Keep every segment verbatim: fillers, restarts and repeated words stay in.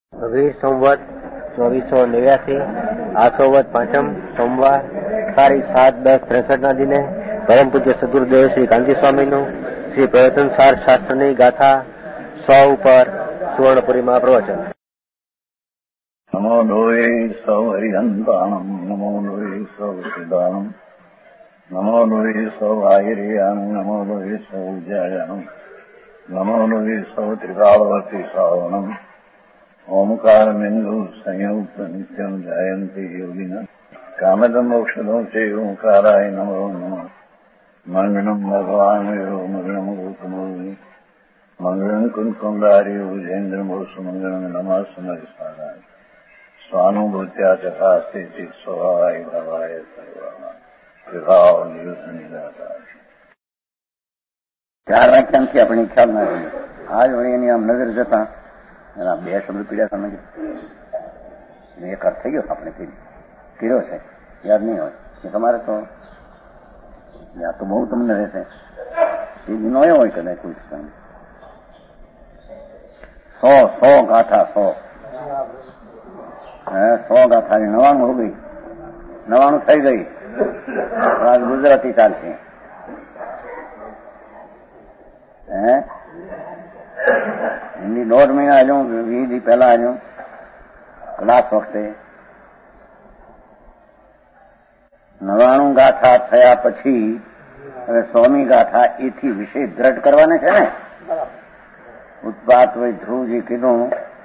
વીર સંવત ચોવીસો નેવ્યાસી આસોવત પાંચમ સોમવાર તારીખ સાત દસ ત્રેસઠ ના દિને પરમ પૂજ્ય સદગુરુદેવ શ્રી કાંતિ સ્વામીનું શ્રી પ્રવચનસાર શાસ્ત્રની ગાથા સો ઉપર સુવર્ણપુરીમાં પ્રવચન. નમો લોહે સૌ હરિહંતાણમ નમો લોહે સૌ સિદ્ધાણમ નમો લોહે સૌ આયર્યાણમ નમો લોહે સૌ જયાણમ નમો લોહે સૌ ત્રિકાળવતી શ્રાવણમ ઓમકાર બિંદુ સંયુક્ત નિત્યમ જાયંતી યોગિના કામદમ મોક્ષદો છે ઓંકારાય નમો નમઃ. મંગળમ ભગવાન મંગળમ ગૌતમો મંગળમ કુંકુંડારી વિજેન્દ્રમોષ મંગળમ નમઃ સમયસારાય સ્વાનુભૂત્યા ચકાસ્તે સ્વભાવાય ભવાય સર્વા વિભાવ નિદાતા. ચાર વાક્યાંથી આપણી ખ્યાલ ના રહી. આજ વળી એની આમ નજર જતા બે શબ્દ પીડ્યા સમજ એક અર્થ થઈ ગયો આપણે કર્યો છે, યાદ નહીં હોય કે તમારે તો યાદ તો બહુ તમને રહેશે એ નો હોય કદાચ કોઈ સો સો ગાથા સો હે સો ગાથા નવાણું હો ગઈ નવાણું થઈ ગઈ. આજ ગુજરાતી ચાલશે હે હિન્દી દોઢ મહિના હજુ વીસ દી પહેલા હજુ ક્લાસ વખતે નવાણું ગાથા થયા પછી હવે સોમી ગાથા એથી વિશે દ્રઢ કરવાને છે ને. ઉત્પાત વય ધ્રુવજી કીધું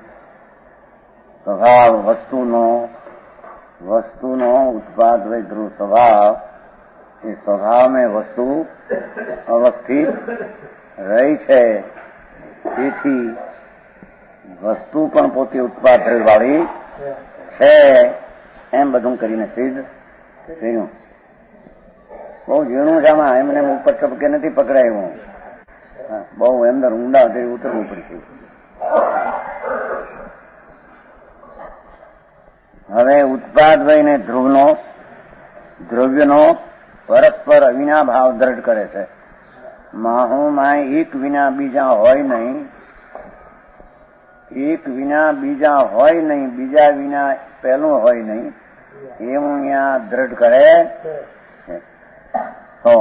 સ્વભાવ વસ્તુનો વસ્તુનો ઉત્પાદ વય ધ્રુવ સ્વભાવ એ સ્વભાવ में વસ્તુ અવસ્થિત રહી છે. તેથી વસ્તુ પણ પોતે ઉત્પાદ વાળી છે એમ બધું કરીને સિદ્ધ કર્યું. બહુ ઝીણું છે આમાં, એમને ઉપર ચપકે નથી પકડાયું. બહુ અંદર ઊંડા તે ઉતરવું પડશે. હવે ઉત્પાદ વયને ધ્રુવનો દ્રવ્યનો પરસ્પર અવિના ભાવ દ્રઢ કરે છે. માહુમાં એક વિના બીજા હોય નહીં, એક વિના બીજા હોય નહીં, બીજા વિના પહેલું હોય નહીં એવું અહીંયા દ્રઢ કરે છે. તો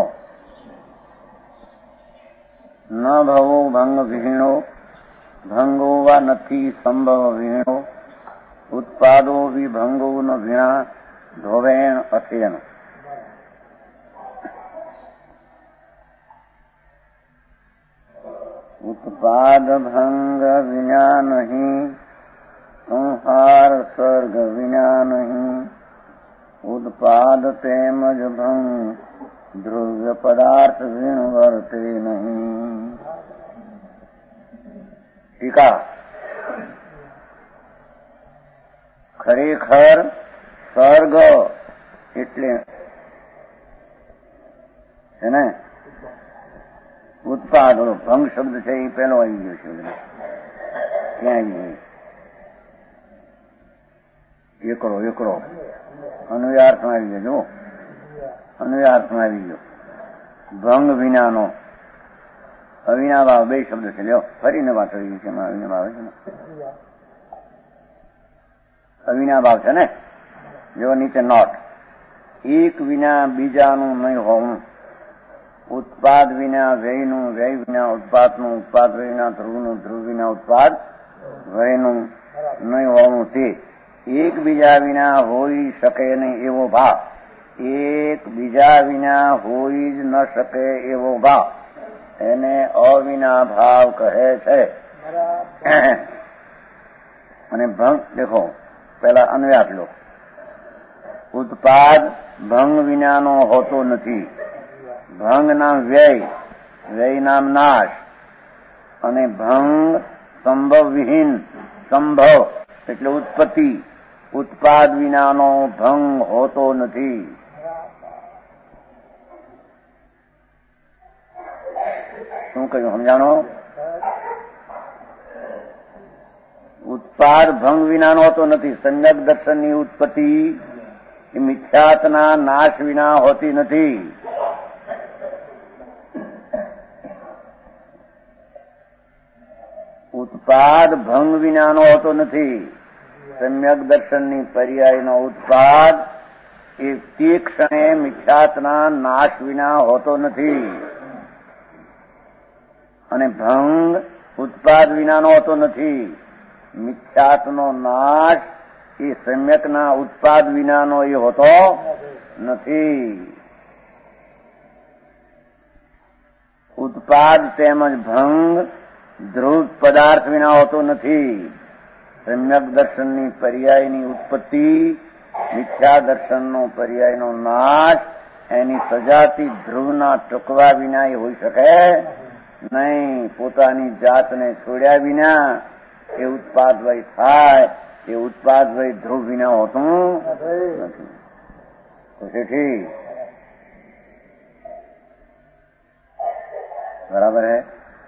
ન ભવો ભંગ વિહીણો ભંગો વા નથી સંભવ વિહીણો ઉત્પાદો વિભંગો ન વીણા ધોવેણ અથેણ. ઉત્પાદ ભંગ વિના નહીં, સંહાર સર્ગ વિના નહીં, ઉત્પાદ તેમજ ભંગ ધ્રુવ્ય પદાર્થ વીણ વર્તે નહીં. ટીકા ખરેખર સર્ગ એટલે છે ને ઉત્પાદ ભંગ શબ્દ છે એ પેલો આવી ગયો છે. ક્યાં આવી ગયો? એકડો એકડો અનુયાર્થમાં આવી ગયો. જો અનુયાર્થમાં આવી ગયો. ભંગ વિનાનો અવિના ભાવ બે શબ્દ છે. લ્યો ફરીને વાત આવી છે એમાં અવિના ભાવ છે ને અવિના ભાવ છે ને જો નીચે નોટ. એક વિના બીજાનું નહીં હોવું, ઉત્પાદ વિના વ્યયનું, વ્યય વિના ઉત્પાદનું, ઉત્પાદ વિના ધ્રુવનું, ધ્રુવ વિના ઉત્પાદ વ્યયનું નહીં હોવું તે એકબીજા વિના હોઈ શકે નહીં એવો ભાવ, એક બીજા વિના હોઈ જ ન શકે એવો ભાવ એને અવિના ભાવ કહે છે. અને ભંગ દેખો પેલા અન્વયાત લો. ઉત્પાદ ભંગ વિનાનો હોતો નથી, ભંગ નામ વ્યય, વ્યય નામ નાશ, અને ભંગ સંભવ વિહીન, સંભવ એટલે ઉત્પત્તિ, ઉત્પાદ વિનાનો ભંગ હોતો નથી. શું કહ્યું સમજાણો? ઉત્પાદ ભંગ વિનાનો હોતો નથી. સંજ્ઞક દર્શનની ઉત્પત્તિ એ મિથ્યાત્વના નાશ વિના હોતી નથી. ઉત્પાદ ભંગ વિનાનો હોતો નથી. સમ્યક દર્શનની પર્યાયનો ઉત્પાદ એ તે ક્ષણે મિથ્યાત્વના નાશ વિના હોતો નથી, અને ભંગ ઉત્પાદ વિનાનો હોતો નથી. મિથ્યાત્વનો નાશ એ સમ્યકના ઉત્પાદ વિનાનો એ હોતો નથી. ઉત્પાદ તેમજ ભંગ ધ્રુવ પદાર્થ વિના હોતો નથી. સમ્યક દર્શનની પર્યાયની ઉત્પત્તિ, મિથ્યા દર્શનનો પર્યાયનો નાશ એની સજાતી ધ્રુવના ટૂંકવા વિના એ હોઈ શકે નહીં. પોતાની જાતને છોડ્યા વિના એ ઉત્પાદવય થાય, એ ઉત્પાદવય ધ્રુવ વિના હોતું નથી. તો શેઠી બરાબર હે?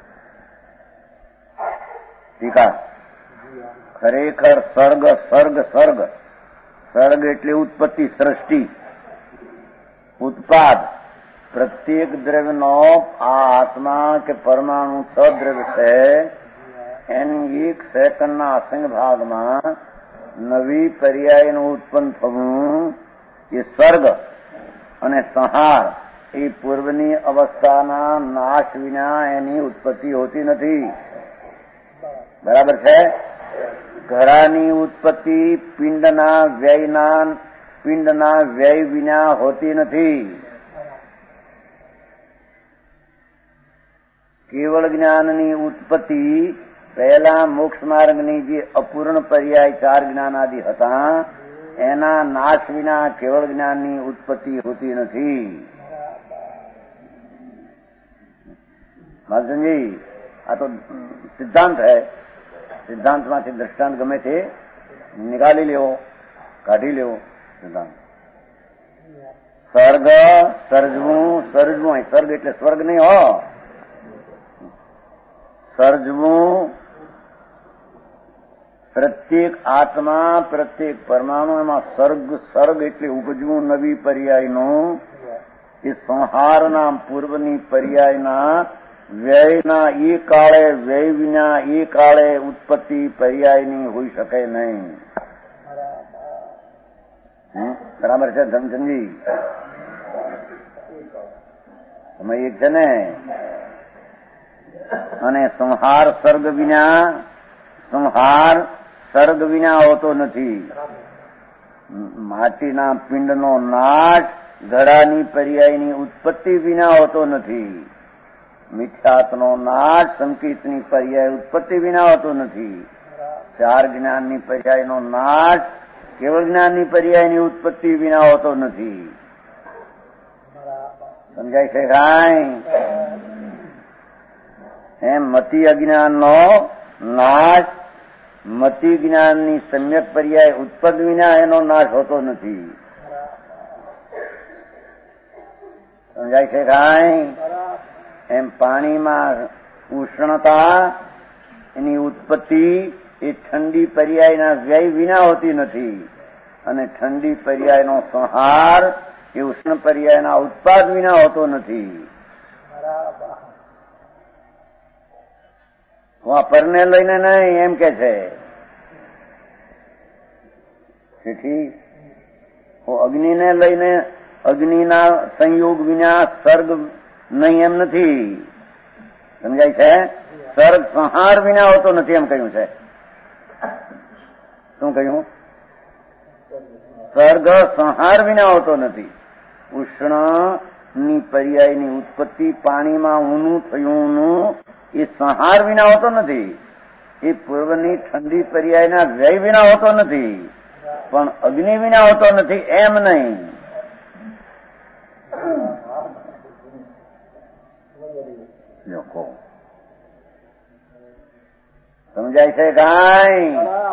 ટીકા ખરેખર સર્ગ સર્ગ સર્ગ સર્ગ એટલે ઉત્પત્તિ, સૃષ્ટિ, ઉત્પાદ. પ્રત્યેક દ્રવ્યનો આ આત્મા કે પરમાણુ સદ્રવ્ય છે, એની એક સેકન્ડના અસંગ ભાગમાં નવી પર્યાયનું ઉત્પન્ન થવું એ સર્ગ અને સંહાર એ પૂર્વની અવસ્થાના નાશ વિના એની ઉત્પત્તિ હોતી નથી. બરાબર છે? ઘરાની ઉત્પત્તિ પિંડના વ્યયના પિંડના વ્યય વિના હોતી નથી. કેવળ જ્ઞાનની ઉત્પત્તિ પહેલા મોક્ષ માર્ગની જે અપૂર્ણ પર્યાય ચાર જ્ઞાનાદિ હતા એના નાશ વિના કેવળ જ્ઞાનની ઉત્પત્તિ હોતી નથી. મહાજનજી, આ તો સિદ્ધાંત है. સિદ્ધાંતમાંથી દ્રષ્ટાંત ગમે તે નિકાલી લેવો, કાઢી લેવો. સિદ્ધાંત સર્ગ સર્જવું, સર્જવું સર્ગ એટલે સ્વર્ગ નહીં હો. સર્જવું પ્રત્યેક આત્મા, પ્રત્યેક પરમાણુ, એમાં સર્ગ સર્ગ એટલે ઉપજવું નવી પર્યાયનું. એ સંહારના પૂર્વની પર્યાયના વ્યયના એ કાળે વ્યય વિના એ કાળે ઉત્પત્તિ પર્યાયની હોઈ શકે નહીં. બરાબર છે ધનચંદજી? તમે એક છે ને. અને સંહાર સર્ગ વિના સંહાર સર્ગ વિના હોતો નથી. માટીના પિંડનો નાશ ઘડાની પર્યાયની ઉત્પત્તિ વિના હોતો નથી. મિથ્યાત્વનો નાશ સંકિતની પર્યાય ઉત્પત્તિ વિના હોતો નથી. ચાર જ્ઞાનની પર્યાયનો નાશ કેવળ જ્ઞાનની પર્યાયની ઉત્પત્તિ વિના હોતો નથી. સમજાય છે કાંઈ? એમ મતિ અજ્ઞાનનો નાશ મતિ જ્ઞાનની સમ્યક પર્યાય ઉત્પત્તિ વિના એનો નાશ હોતો નથી. સમજાય છે કાંઈ? એમ પાણીમાં ઉષ્ણતા એની ઉત્પત્તિ એ ઠંડી પર્યાયના વ્યય વિના હોતી નથી, અને ઠંડી પર્યાયનો સંહાર એ ઉષ્ણ પર્યાયના ઉત્પાદ વિના હોતો નથી. હું આ પરને લઈને નહીં એમ કે છે. તેથી હું અગ્નિને લઈને અગ્નિના સંયોગ વિના સર્ગ નહીં એમ નથી. સમજાય છે? સર્ગ સંહાર વિના હોતો નથી એમ કહ્યું છે. શું કહ્યું? સર્ગ સંહાર વિના હોતો નથી. ઉષ્ણની પર્યાયની ઉત્પત્તિ પાણીમાં ઊનું થયું ઊનું એ સંહાર વિના હોતો નથી. એ પૂર્વની ઠંડી પર્યાયના વ્યય વિના હોતો નથી, પણ અગ્નિ વિના હોતો નથી એમ નહીં. લોકો સમજાય છે કાંઈ?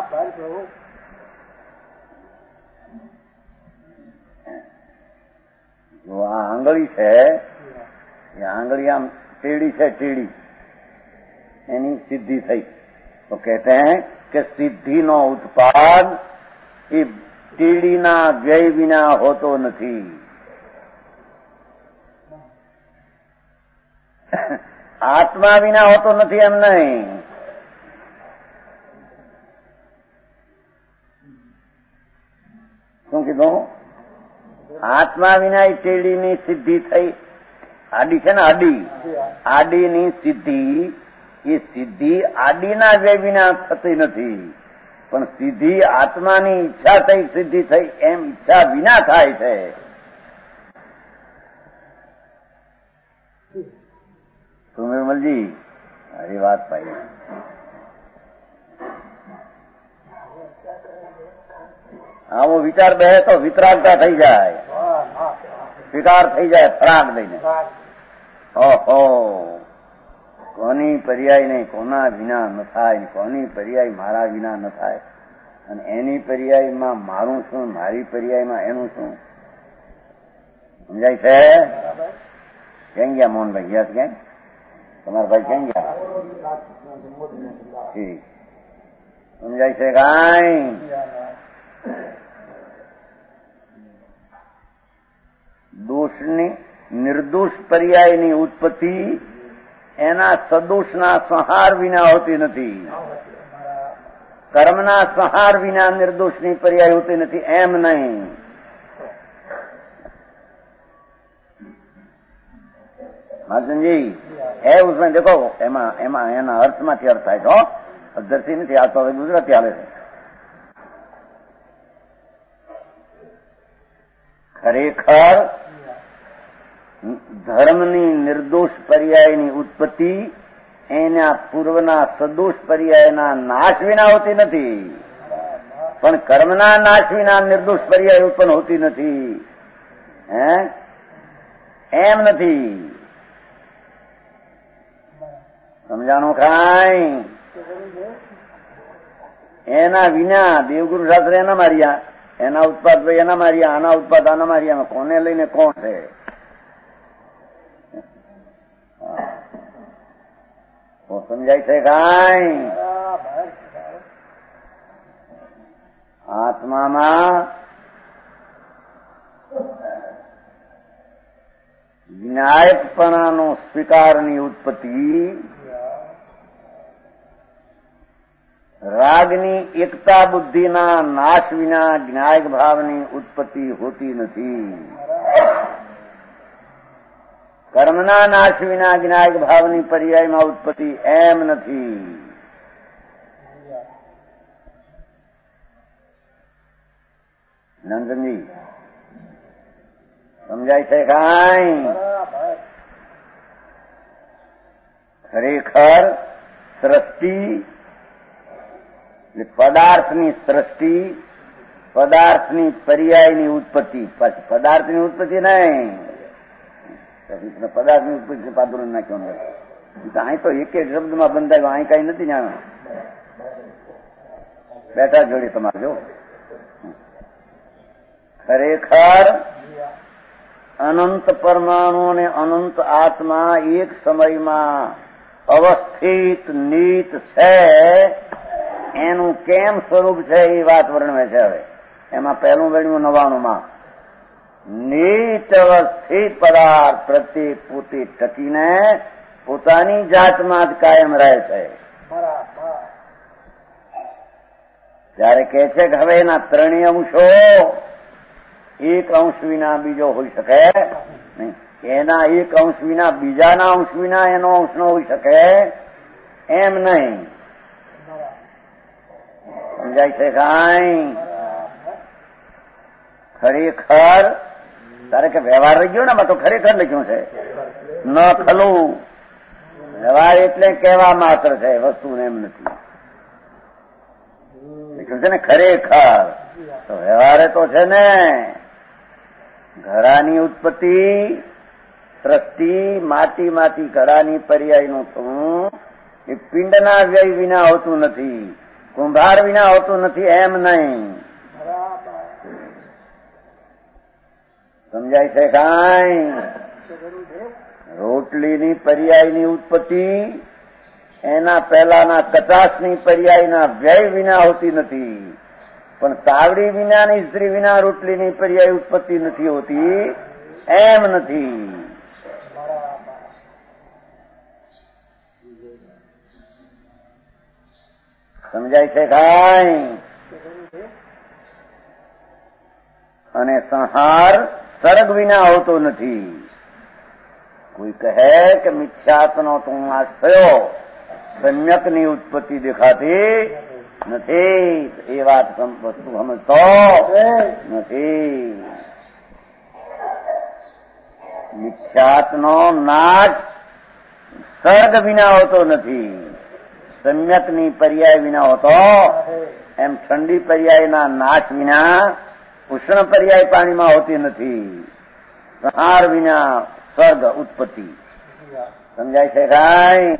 જો આ આંગળી છે, એ આંગળી આમ ટેડી છે, ટેડી એની સિદ્ધિ થઈ તો કહેતે હૈ કે સિદ્ધિનો ઉત્પાદ એ ટેડીના વ્યય વિના હોતો નથી. આત્મા વિના હોતો નથી એમ નહીં. શું કીધું? આત્મા વિના ટેડીની સિદ્ધિ થઈ. આડી છે ને આડી, આડીની સિદ્ધિ, એ સિદ્ધિ આડીના વ્યય વિના થતી નથી, પણ સિદ્ધિ આત્માની ઈચ્છા થઈ સિદ્ધિ થઈ એમ ઈચ્છા વિના થાય છે. સુનિર્મલજી એ વાત પાઈ. આવો વિચાર બે તો વિતરાગતા થઈ જાય, સ્વીકાર થઈ જાય ફરાગ લઈને. ઓહો, કોની પર્યાય નહીં, કોના વિના ન થાય, કોની પર્યાય મારા વિના ન થાય, અને એની પર્યાયમાં મારું શું, મારી પર્યાયમાં એનું શું. સમજાય છે? કેમ ગયા મોહનભાઈ? ગયા છે ક્યાં? તમારા ભાઈ કેમ ગયા? ઠીક, સમજાય છે કાંઈ? દોષની નિર્દોષ પર્યાયની ઉત્પત્તિ એના સદોષના સંહાર વિના હોતી નથી. કર્મના સંહાર વિના નિર્દોષની પર્યાય હોતી નથી, એમ નહીં. માર્જનજી એ ઉસમે દેખો, એમાં એમાં એના અર્થમાંથી અર્થ થાય છે. અધરથી નથી, આ તો હવે ગુજરાતી હાલે છે. ખરેખર ધર્મની નિર્દોષ પર્યાયની ઉત્પત્તિ એના પૂર્વના સદોષ પર્યાયના નાશ વિના હોતી નથી, પણ કર્મના નાશ વિના નિર્દોષ પર્યાય ઉત્પન્ન હોતી નથી. હે એમ નથી. સમજાણું કાંઈ? એના વિના દેવગુરુ શાસ્ત્ર એના માર્યા, એના ઉત્પાદ ભાઈ એના માર્યા, આના ઉત્પાદ આના માર્યા, કોને લઈને કોણ છે? સમજાય છે કાંઈ? આત્મામાં વિનાયકપણાનો સ્વીકારની ઉત્પત્તિ રાગની એકતા બુદ્ધિના નાશ વિના જ્ઞાયક ભાવની ઉત્પત્તિ હોતી નથી. કર્મના નાશ વિના જ્ઞાયક ભાવની પર્યાયમાં ઉત્પત્તિ એમ નથી. નંદનજી સમજાય છે કાંઈ? ખરેખર સૃષ્ટિ પદાર્થની સૃષ્ટિ, પદાર્થની પર્યાયની ઉત્પત્તિ, પદાર્થની ઉત્પત્તિ નહીં, પદાર્થની ઉત્પત્તિ પાદુર નાખ્યો. અહીં તો એક એક શબ્દમાં બંધાયો, અહીં કઈ નથી જાણો. બેઠા જોડે તમારે જો. ખરેખર અનંત પરમાણુ અને અનંત આત્મા એક સમયમાં અવસ્થિત નીત છે, એનું કેમ સ્વરૂપ છે એ વાત વર્ણવે છે. હવે એમાં પહેલું વર્ણ્યું નવાણું માં, નીત અવસ્થિત પદાર્થ પ્રત્યેક પોતે ટકીને પોતાની જાતમાં જ કાયમ રહે છે. ત્યારે કહે છે કે હવે એના ત્રણેય અંશો એક અંશ વિના બીજો હોઈ શકે નહીં, એના એક અંશ વિના બીજાના અંશ વિના એનો અંશ ન હોઈ શકે એમ નહીં. સમજાય છે કાંઈ? ખરેખર તારે કે વ્યવહાર રહી ગયો ને, એમાં તો ખરેખર લખ્યું છે. ન ખલું વ્યવહાર એટલે કહેવા માત્ર છે, વસ્તુ એમ નથી લખ્યું છે ને. ખરેખર તો વ્યવહારે તો છે ને. ઘડાની ઉત્પત્તિ સૃષ્ટિ માટીમાંથી ઘડાની પર્યાયનું થવું એ પિંડના વ્યય વિના હોતું નથી, કુંભાર વિના હોતું નથી, એમ નહીં. સમજાય છે કાંઈ? રોટલીની પર્યાયની ઉત્પત્તિ એના પહેલાના કચાસની પર્યાયના વ્યય વિના હોતી નથી, પણ તાવડી વિનાની સ્ત્રી વિના રોટલીની પર્યાય ઉત્પત્તિ નથી હોતી, એમ નથી. સમજાય છે કાંઈ? અને સંહાર સર્ગ વિના હોતો નથી. કોઈ કહે કે મિથ્યાત્વનો તો નાશ થયો, સમ્યકની ઉત્પત્તિ દેખાતી નથી, એ વાત વસ્તુ સમજતો નથી. મિથ્યાત્વનો નાશ સર્ગ વિના હોતો નથી, સમ્યકની પર્યાય વિના હોતો. એમ ઠંડી પર્યાયના નાશ વિના ઉષ્ણ પર્યાય પાણીમાં હોતી નથી. સંહાર વિના સર્ગ ઉત્પત્તિ. સમજાય છે કાંઈ?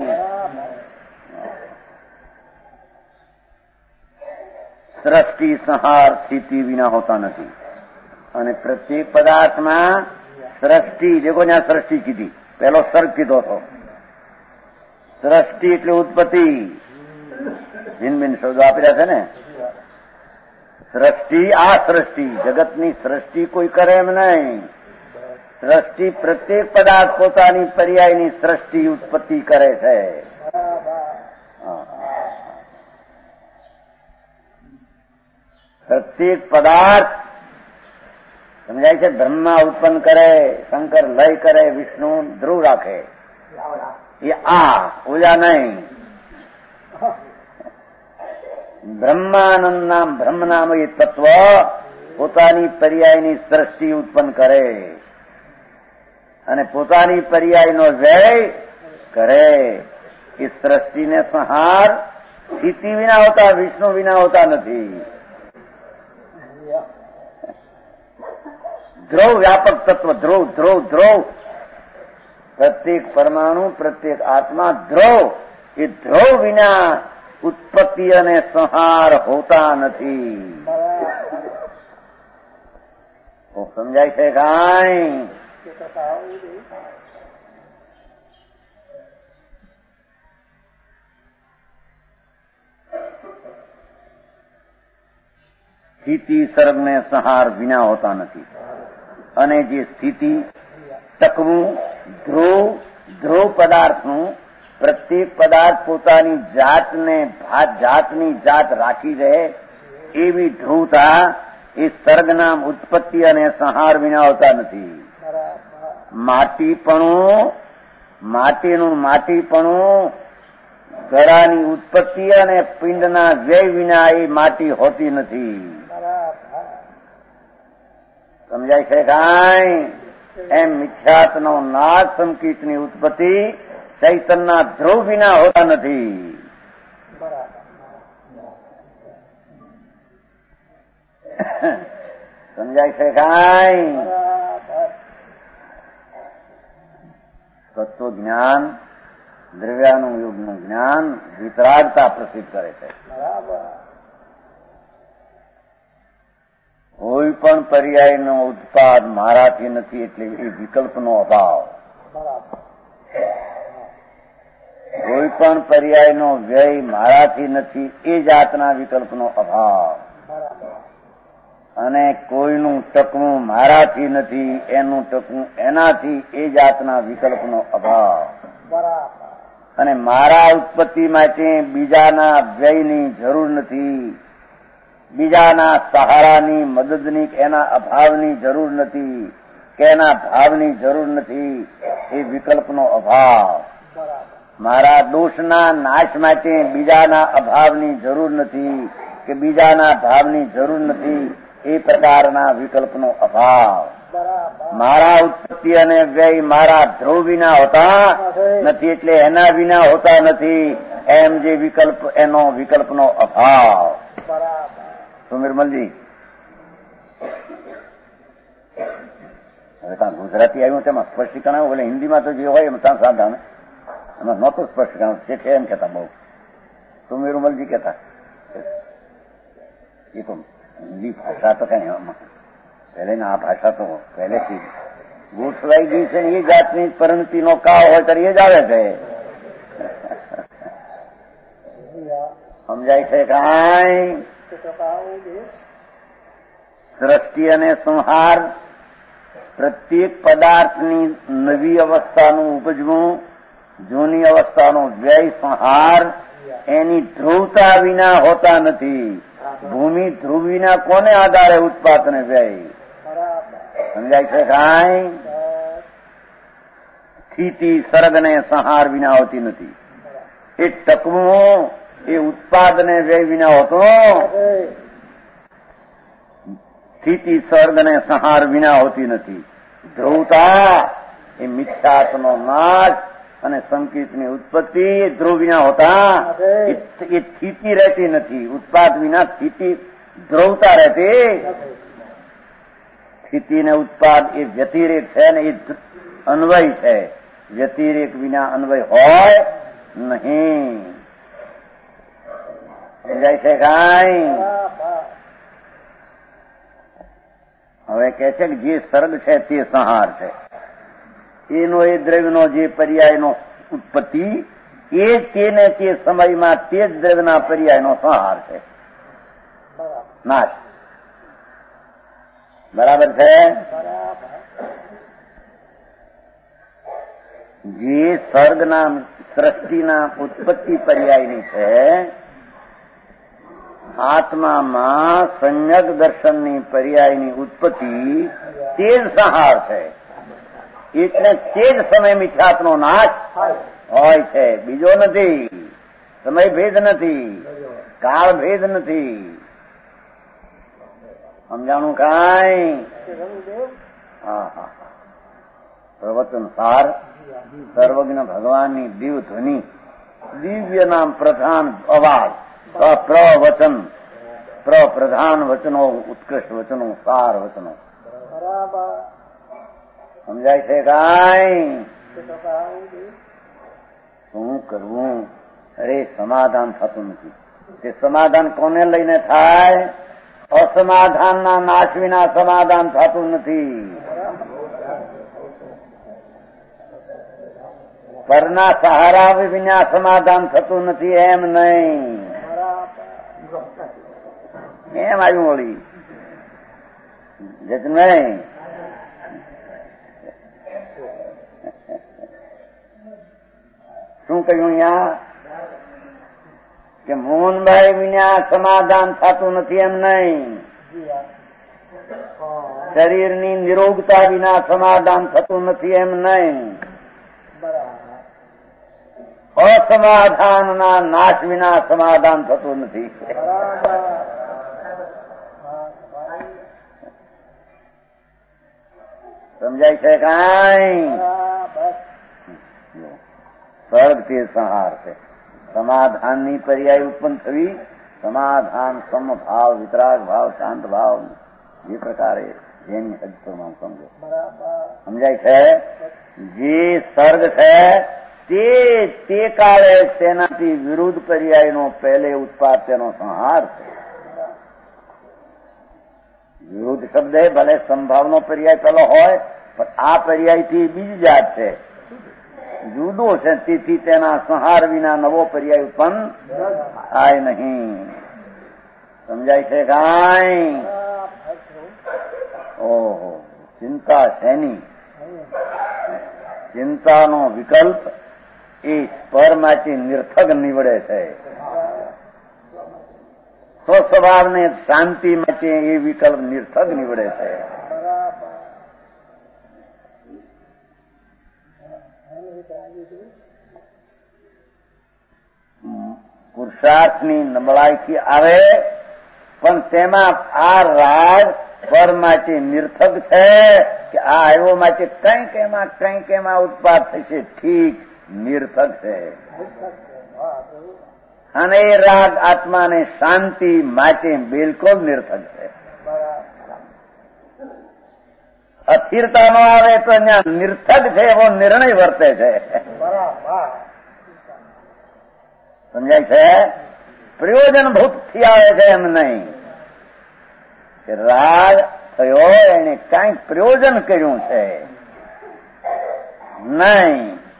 સૃષ્ટિ સંહાર સ્થિતિ વિના હોતા નથી. અને પ્રત્યેક પદાર્થમાં સૃષ્ટિ, દેખો ત્યાં સૃષ્ટિ કીધી, પેલો સર્ગ કીધો હતો. સૃષ્ટિ એટલે ઉત્પત્તિ. ભિન્ન ભિન્ન શબ્દો આપી રહ્યા છે ને. સૃષ્ટિ, આ સૃષ્ટિ, જગતની સૃષ્ટિ કોઈ કરે એમ નહીં. સૃષ્ટિ પ્રત્યેક પદાર્થ પોતાની પર્યાયની સૃષ્ટિ ઉત્પત્તિ કરે છે. પ્રત્યેક પદાર્થ સમજાય છે. બ્રહ્મા ઉત્પન્ન કરે, શંકર લય કરે, વિષ્ણુ ધ્રુવ રાખે. એ આ ઓજા નહીં. બ્રહ્માનંદ નામ બ્રહ્મ નામ એ તત્વ પોતાની પર્યાયની સૃષ્ટિ ઉત્પન્ન કરે અને પોતાની પર્યાયનો વ્યય કરે. એ સૃષ્ટિને સંહાર સ્થિતિ વિના હોતા, વિષ્ણુ વિના હોતા નથી. ધ્રુવ વ્યાપક તત્વ, ધ્રુવ ધ્રુવ ધ્રુવ પ્રત્યેક પરમાણુ, પ્રત્યેક આત્મા ધ્રુવ. એ ધ્રુવ વિના ઉત્પત્તિ અને સંહાર હોતા નથી. સમજાય છે કાંઈ? સ્થિતિ સર્ગને સંહાર વિના હોતા નથી. અને જે સ્થિતિ, ટકવું, ધ્રુવ ધ્રુવ પદાર્થનું પ્રત્યેક પદાર્થ પોતાની જાતને જાતની જાત રાખી રહે એવી ધ્રુવતા એ સર્ગનામ ઉત્પત્તિ અને સંહાર વિના હોતા નથી. માટીપણું, માટીનું માટીપણું ગળાની ઉત્પત્તિ અને પિંડના વ્યય વિના એ માટી હોતી નથી. સમજાય છે કાંઈ? એમ મિથ્યાત્વનો નાશ, સંકિતની ઉત્પત્તિ ચૈતનના ધ્રુવ વિના હોતા નથી. સમજાય છે કાંઈ? તત્વ જ્ઞાન, દ્રવ્યાનુયોગનું જ્ઞાન વિતરાગતા પ્રસિદ્ધ કરે છે. કોઈ પણ પર્યાયનો ઉત્પાદ મારાથી નથી એટલે એ વિકલ્પનો અભાવ. કોઈ પણ પર્યાયનો વ્યય મારાથી નથી એ જાતના વિકલ્પનો અભાવ. અને કોઈનું ટકવું મારાથી નથી, એનું ટકવું એનાથી એ જાતના વિકલ્પનો અભાવ. અને મારા ઉત્પત્તિ માટે બીજાના વ્યયની જરૂર નથી, બીજાના સહારાની, મદદની, એના અભાવની જરૂર નથી, કે એના ભાવની જરૂર નથી, એ વિકલ્પનો અભાવ. મારા દોષના નાશ માટે બીજાના અભાવની જરૂર નથી કે બીજાના ભાવની જરૂર નથી, એ પ્રકારના વિકલ્પનો અભાવ. મારા ઉત્પત્તિ અને વ્યય મારા ધ્રુવ વિના હોતા નથી એટલે એના વિના હોતા નથી, એમ જે વિકલ્પ, એનો વિકલ્પનો અભાવ. સુમિરમલજી, હવે ત્યાં ગુજરાતી આવ્યું તેમાં સ્પષ્ટીકરણ આવ્યું, એટલે હિન્દીમાં તો જે હોય એમ ત્યાં સાધા ને એમાં નહોતું સ્પષ્ટીકરણ. શેઠે એમ કહેતા બહુ, સુમિરમલજી કહેતા એ તો હિન્દી ભાષા તો કઈ પહેલે આ ભાષા તો પહેલેથી ગોઠવાઈ ગઈ છે ને એ જાતની પરિણતિનો કાળ હોય ત્યારે એ જ આવે છે. સમજાય છે કાંઈ? સૃષ્ટિ અને સંહાર પ્રત્યેક પદાર્થની નવી અવસ્થાનું ઉપજવું, જૂની અવસ્થાનો વ્યય સંહાર એની ધ્રુવતા વિના હોતા નથી. ભૂમિ ધ્રુવ વિના કોને આધારે ઉત્પાદન વ્યય? સમજાય છે કાંઈ? સ્થિતિ સર્ગને સંહાર વિના હોતી નથી. એ ટકવું એ ઉત્પાદને વ્યય વિના હોતો. સ્થિતિ સર્ગને સંહાર વિના હોતી નથી. ધ્રુવતા એ મિથ્યાત્વનો નાશ અને સંકિતની ઉત્પત્તિ ધ્રુવ વિના હોતા. એ સ્થિતિ રહેતી નથી. ઉત્પાદ વિના સ્થિતિ ધ્રુવતા રહેતી. સ્થિતિ ને ઉત્પાદ એ વ્યતિરેક છે ને એ અન્વય છે. વ્યતિરેક વિના અન્વય હોય નહીં. સમજાય છે કાંઈ? હવે કે છે કે જે સર્ગ છે તે સંહાર છે. એનો એ દ્રવ્યનો જે પર્યાયનો ઉત્પત્તિ એ તેને તે સમયમાં તે જ દ્રવ્યના પર્યાયનો સંહાર છે, નાશ. બરાબર છે? જે સર્ગના સૃષ્ટિના ઉત્પત્તિ પર્યાયની છે, આત્મામાં સંયગ દર્શનની પર્યાયની ઉત્પત્તિ તે જ સંહાર છે. એટલે તે જ સમય મિથ્યાત્વનો નાશ હોય છે, બીજો નથી. સમય ભેદ નથી, કાળ ભેદ નથી. સમજાણું કાંઈ? હા હા. પ્રવચન સાર સર્વજ્ઞ ભગવાનની દિવ્ય ધ્વનિ, દિવ્ય નામ પ્રધાન અવાજ, પ્રવચન, પ્રધાન વચનો, ઉત્કૃષ્ટ વચનો, સાર વચનો. સમજાય છે કાંઈ? શું કરવું? અરે સમાધાન થતું નથી. તે સમાધાન કોને લઈને થાય? અસમાધાનના નાશ વિના સમાધાન થતું નથી. પરના સહારા વિના સમાધાન થતું નથી. એમ નહીં. એમ આવ્યું વળી જત નહીં. શું કહ્યું અહીંયા? કે મોહનભાઈ વિના સમાધાન થતું નથી. એમ નહીં. શરીરની નિરોગતા વિના સમાધાન થતું નથી. એમ નહીં. અસમાધાનના નાશ વિના સમાધાન થતું નથી. સમજાય છે કાંઈ? સર્ગ તે સંહાર છે. સમાધાનની પર્યાય ઉત્પન્ન થવી. સમાધાન, સમભાવ, વિતરાગ ભાવ, શાંત ભાવ, જે પ્રકારે જેની હજમાં સમજો. સમજાય છે? જે સર્ગ છે તે તે કાળે તેનાથી વિરુદ્ધ પર્યાયનો પહેલે ઉત્પાદ તેનો સંહાર છે. વિરુદ્ધ શબ્દ ભલે સંભાવનો પર્યાય પેલો હોય, પણ આ પર્યાયથી બીજી જાત છે, જુદો છે. તેથી તેના સંહાર વિના નવો પર્યાય ઉત્પન્ન થાય નહીં. સમજાય છે કાંઈ? ઓહો, ચિંતા શેની? ચિંતાનો વિકલ્પ એ સ્પરમાંથી નિર્થક નીવડે છે. સ્વસ્વભાવને શાંતિ માટે એ વિકલ્પ નિર્થક નીવડે છે. પુરુષાર્થની નબળાઈથી આવે, પણ તેમાં આ રાગ પર માટે નિર્થક છે કે આ આવ્યો માટે કંઈક એમાં કંઈક એમાં ઉત્પાદ થશે. ઠીક, નિર્થક છે. અને એ રાગ આત્માને શાંતિ માટે બિલકુલ નિર્થક છે. અસ્થિરતા નો આવે તો અહીંયા નિર્થક છે એવો નિર્ણય વર્તે છે. સમજાય છે? પ્રયોજનભૂત થી આવે છે એમ નહીં કે રાગ થયો એને કાંઈક પ્રયોજન કર્યું છે. નહીં,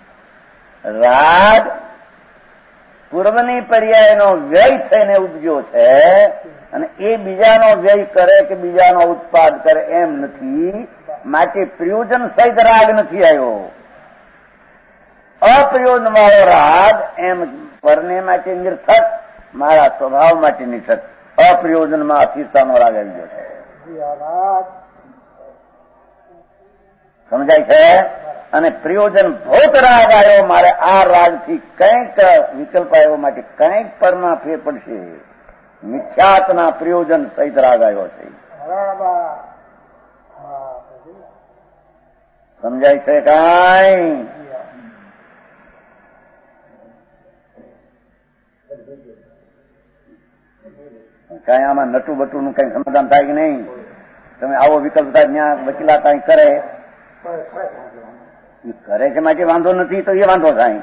રાગ પૂર્વની પર્યાયનો વ્યય થઈને ઉપજ્યો છે અને એ બીજાનો વ્યય કરે કે બીજાનો ઉત્પાદ કરે એમ નથી. માટે પ્રયોજન સહિત રાગ નથી આવ્યો. અપ્રયોજન વાળો રાગ એમ પરને માટે નિર્થક, મારા સ્વભાવ માટે નિર્થક. અપ્રયોજનમાં અસ્થિરતાનો રાગ આવી ગયો છે. સમજાય છે? અને પ્રયોજન ભૌત રાગ આવ્યો, મારે આ રાગથી કંઈક વિકલ્પ આવ્યો માટે કંઈક પરમાં ફેર પડશે. મિથ્યાત્વના પ્રયોજન સહિત રાગ આવ્યો છે. સમજાય છે કાંઈ? કાંઈ આમાં નટુ બટુનું કઈ સમાધાન થાય કે નહીં? તમે આવો વિકલ્પ થાય ત્યાં વકીલા કઈ કરે કરે છે માટે વાંધો નથી, તો એ વાંધો થાય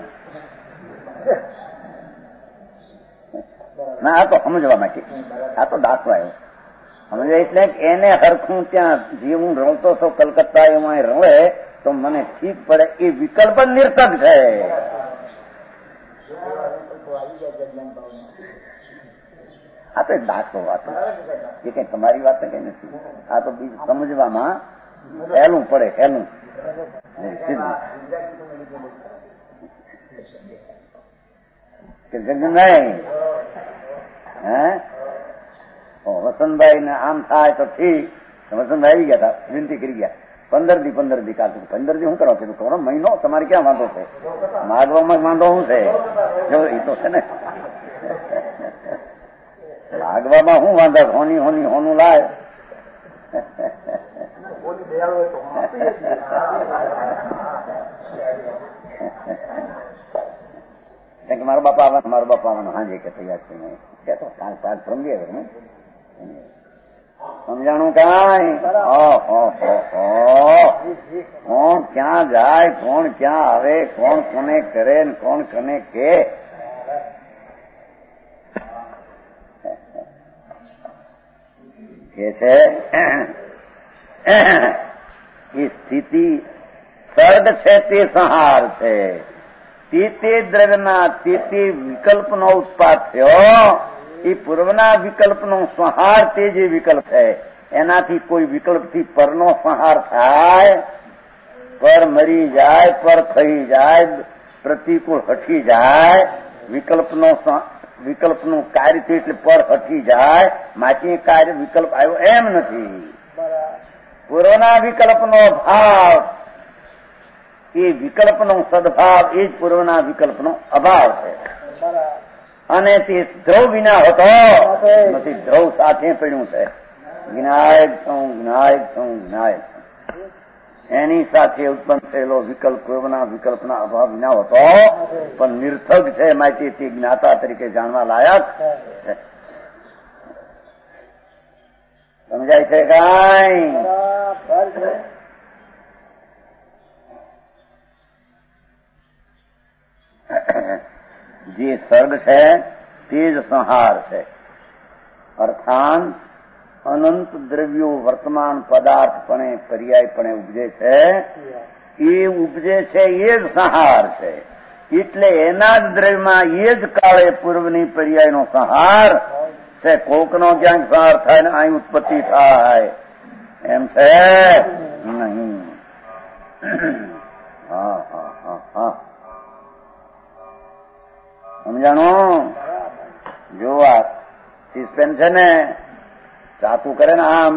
ના. આ તો સમજવા માટે, આ તો દાખલો આવ્યો સમજે. એટલે એને હરખું ત્યાં જે હું રમતો હતો કલકત્તા એમાં રમે તો મને ઠીક પડે. એ વિકલ્પ નિર્થક છે. આ તો એક દાખલો વાત એ કઈ તમારી વાત કઈ નથી. આ તો બીજું સમજવામાં હેલું પડે, હેલું નહીં. હે વસંતભાઈ ને આમ થાય તો ઠીક. વસંતભાઈ આવી ગયા હતા, વિનંતી કરી ગયા પંદર દી પંદર દી કાઢું. પંદર દી શું કરો કીધું કરો મહિનો તમારે ક્યાં વાંધો છે? માગવામાં વાંધો શું છે? જો એ તો છે ને લાગવામાં શું વાંધો? હોની હોની હોનું લાય. મારા બાપા આવવાના મારા બાપા આવવાના હાજે કે તૈયાર છે કે તો પાંચ પાંચ સમજે સમજાણું કાંઈ? કોણ ક્યાં જાય, કોણ ક્યાં આવે, કોણ કોને કરે ને કોણ કોને કે. કે છે એ સ્થિતિ સર્ગ છે તે સંહાર છે. તે તે દ્રવ્યના તે તે વિકલ્પનો ઉત્પાદ થયો. એ પૂર્વના વિકલ્પનો સંહાર તે જે વિકલ્પ છે એનાથી કોઈ વિકલ્પથી પરનો સંહાર થાય, પર મરી જાય, પર થઈ જાય, પ્રતિકૂળ હટી જાય. વિકલ્પનો વિકલ્પનું કાર્ય થયું એટલે પર હટી જાય. માટે કાર્ય વિકલ્પ આવ્યો એમ નથી. પૂર્વના વિકલ્પનો ભાવ એ વિકલ્પનો સદભાવ એ જ પૂર્વના વિકલ્પનો અભાવ છે. અને તે દ્રવ વિના હોતો નથી, દ્રવ સાથે પડ્યું છે. વિનાયક છું વિનાયક છું વિનાયક છું. એની સાથે ઉત્પન્ન થયેલો વિકલ્પ પૂર્વના વિકલ્પના અભાવ વિના હોતો પણ નિર્થક છે. માટે તે જ્ઞાતા તરીકે જાણવા લાયક છે. સમજાય છે કાંઈ? જે સર્ગ છે તે જ સંહાર છે. અર્થાન અનંત દ્રવ્યો વર્તમાન પદાર્થપણે પર્યાયપણે ઉપજે છે. એ ઉપજે છે એ જ સંહાર છે. એટલે એના જ દ્રવ્યમાં એ જ કાળે પૂર્વની પર્યાયનો સંહાર છે. કોકનો ક્યાંક સંહાર થાય ને અહીં ઉત્પત્તિ થાય એમ છે નહીં. હા હા હા હા સમજાણું? જો આ સિસ્પેન છે ને ચાકુ કરે ને આમ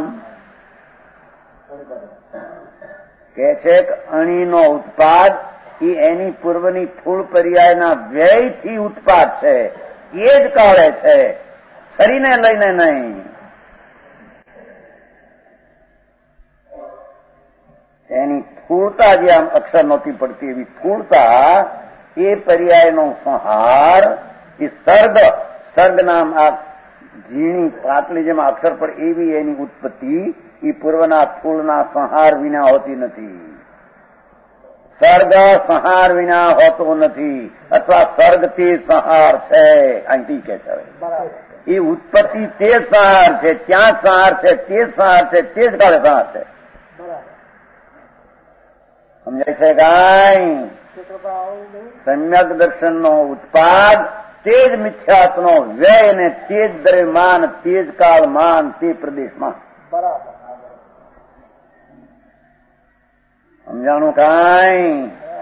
કે છે કે અણીનો ઉત્પાદ એ એની પૂર્વની ફૂલ પર્યાયના વ્યયથી ઉત્પાદ છે. એ જ કાળે છે, શરીરને લઈને નહીં. એની સ્થૂળતા જે આમ અક્ષર નહોતી પડતી એવી સ્થૂળતા એ પર્યાયનો સંહાર એ સર્ગ સર્ગ નામ આ ઝીણી પાતળી જેમાં અક્ષર પડે એવી એની ઉત્પત્તિ એ પૂર્વના સ્થૂળના સંહાર વિના હોતી નથી. સર્ગ સંહાર વિના હોતો નથી, અથવા સર્ગથી સંહાર છે. અહીં કે છે એ ઉત્પત્તિ તે સંહાર છે, ત્યાં સંહાર છે, તે સંહાર છે, તે જ કાળે સંહાર છે. સમજાય છે કાંઈ? સમ્યક દર્શનનો ઉત્પાદ તે જ મિથ્યાત્વનો વ્યય ને તે જ દ્રવ્યમાન, તે જ કાળમાન, તે પ્રદેશમાં. સમજાણું કાંઈ?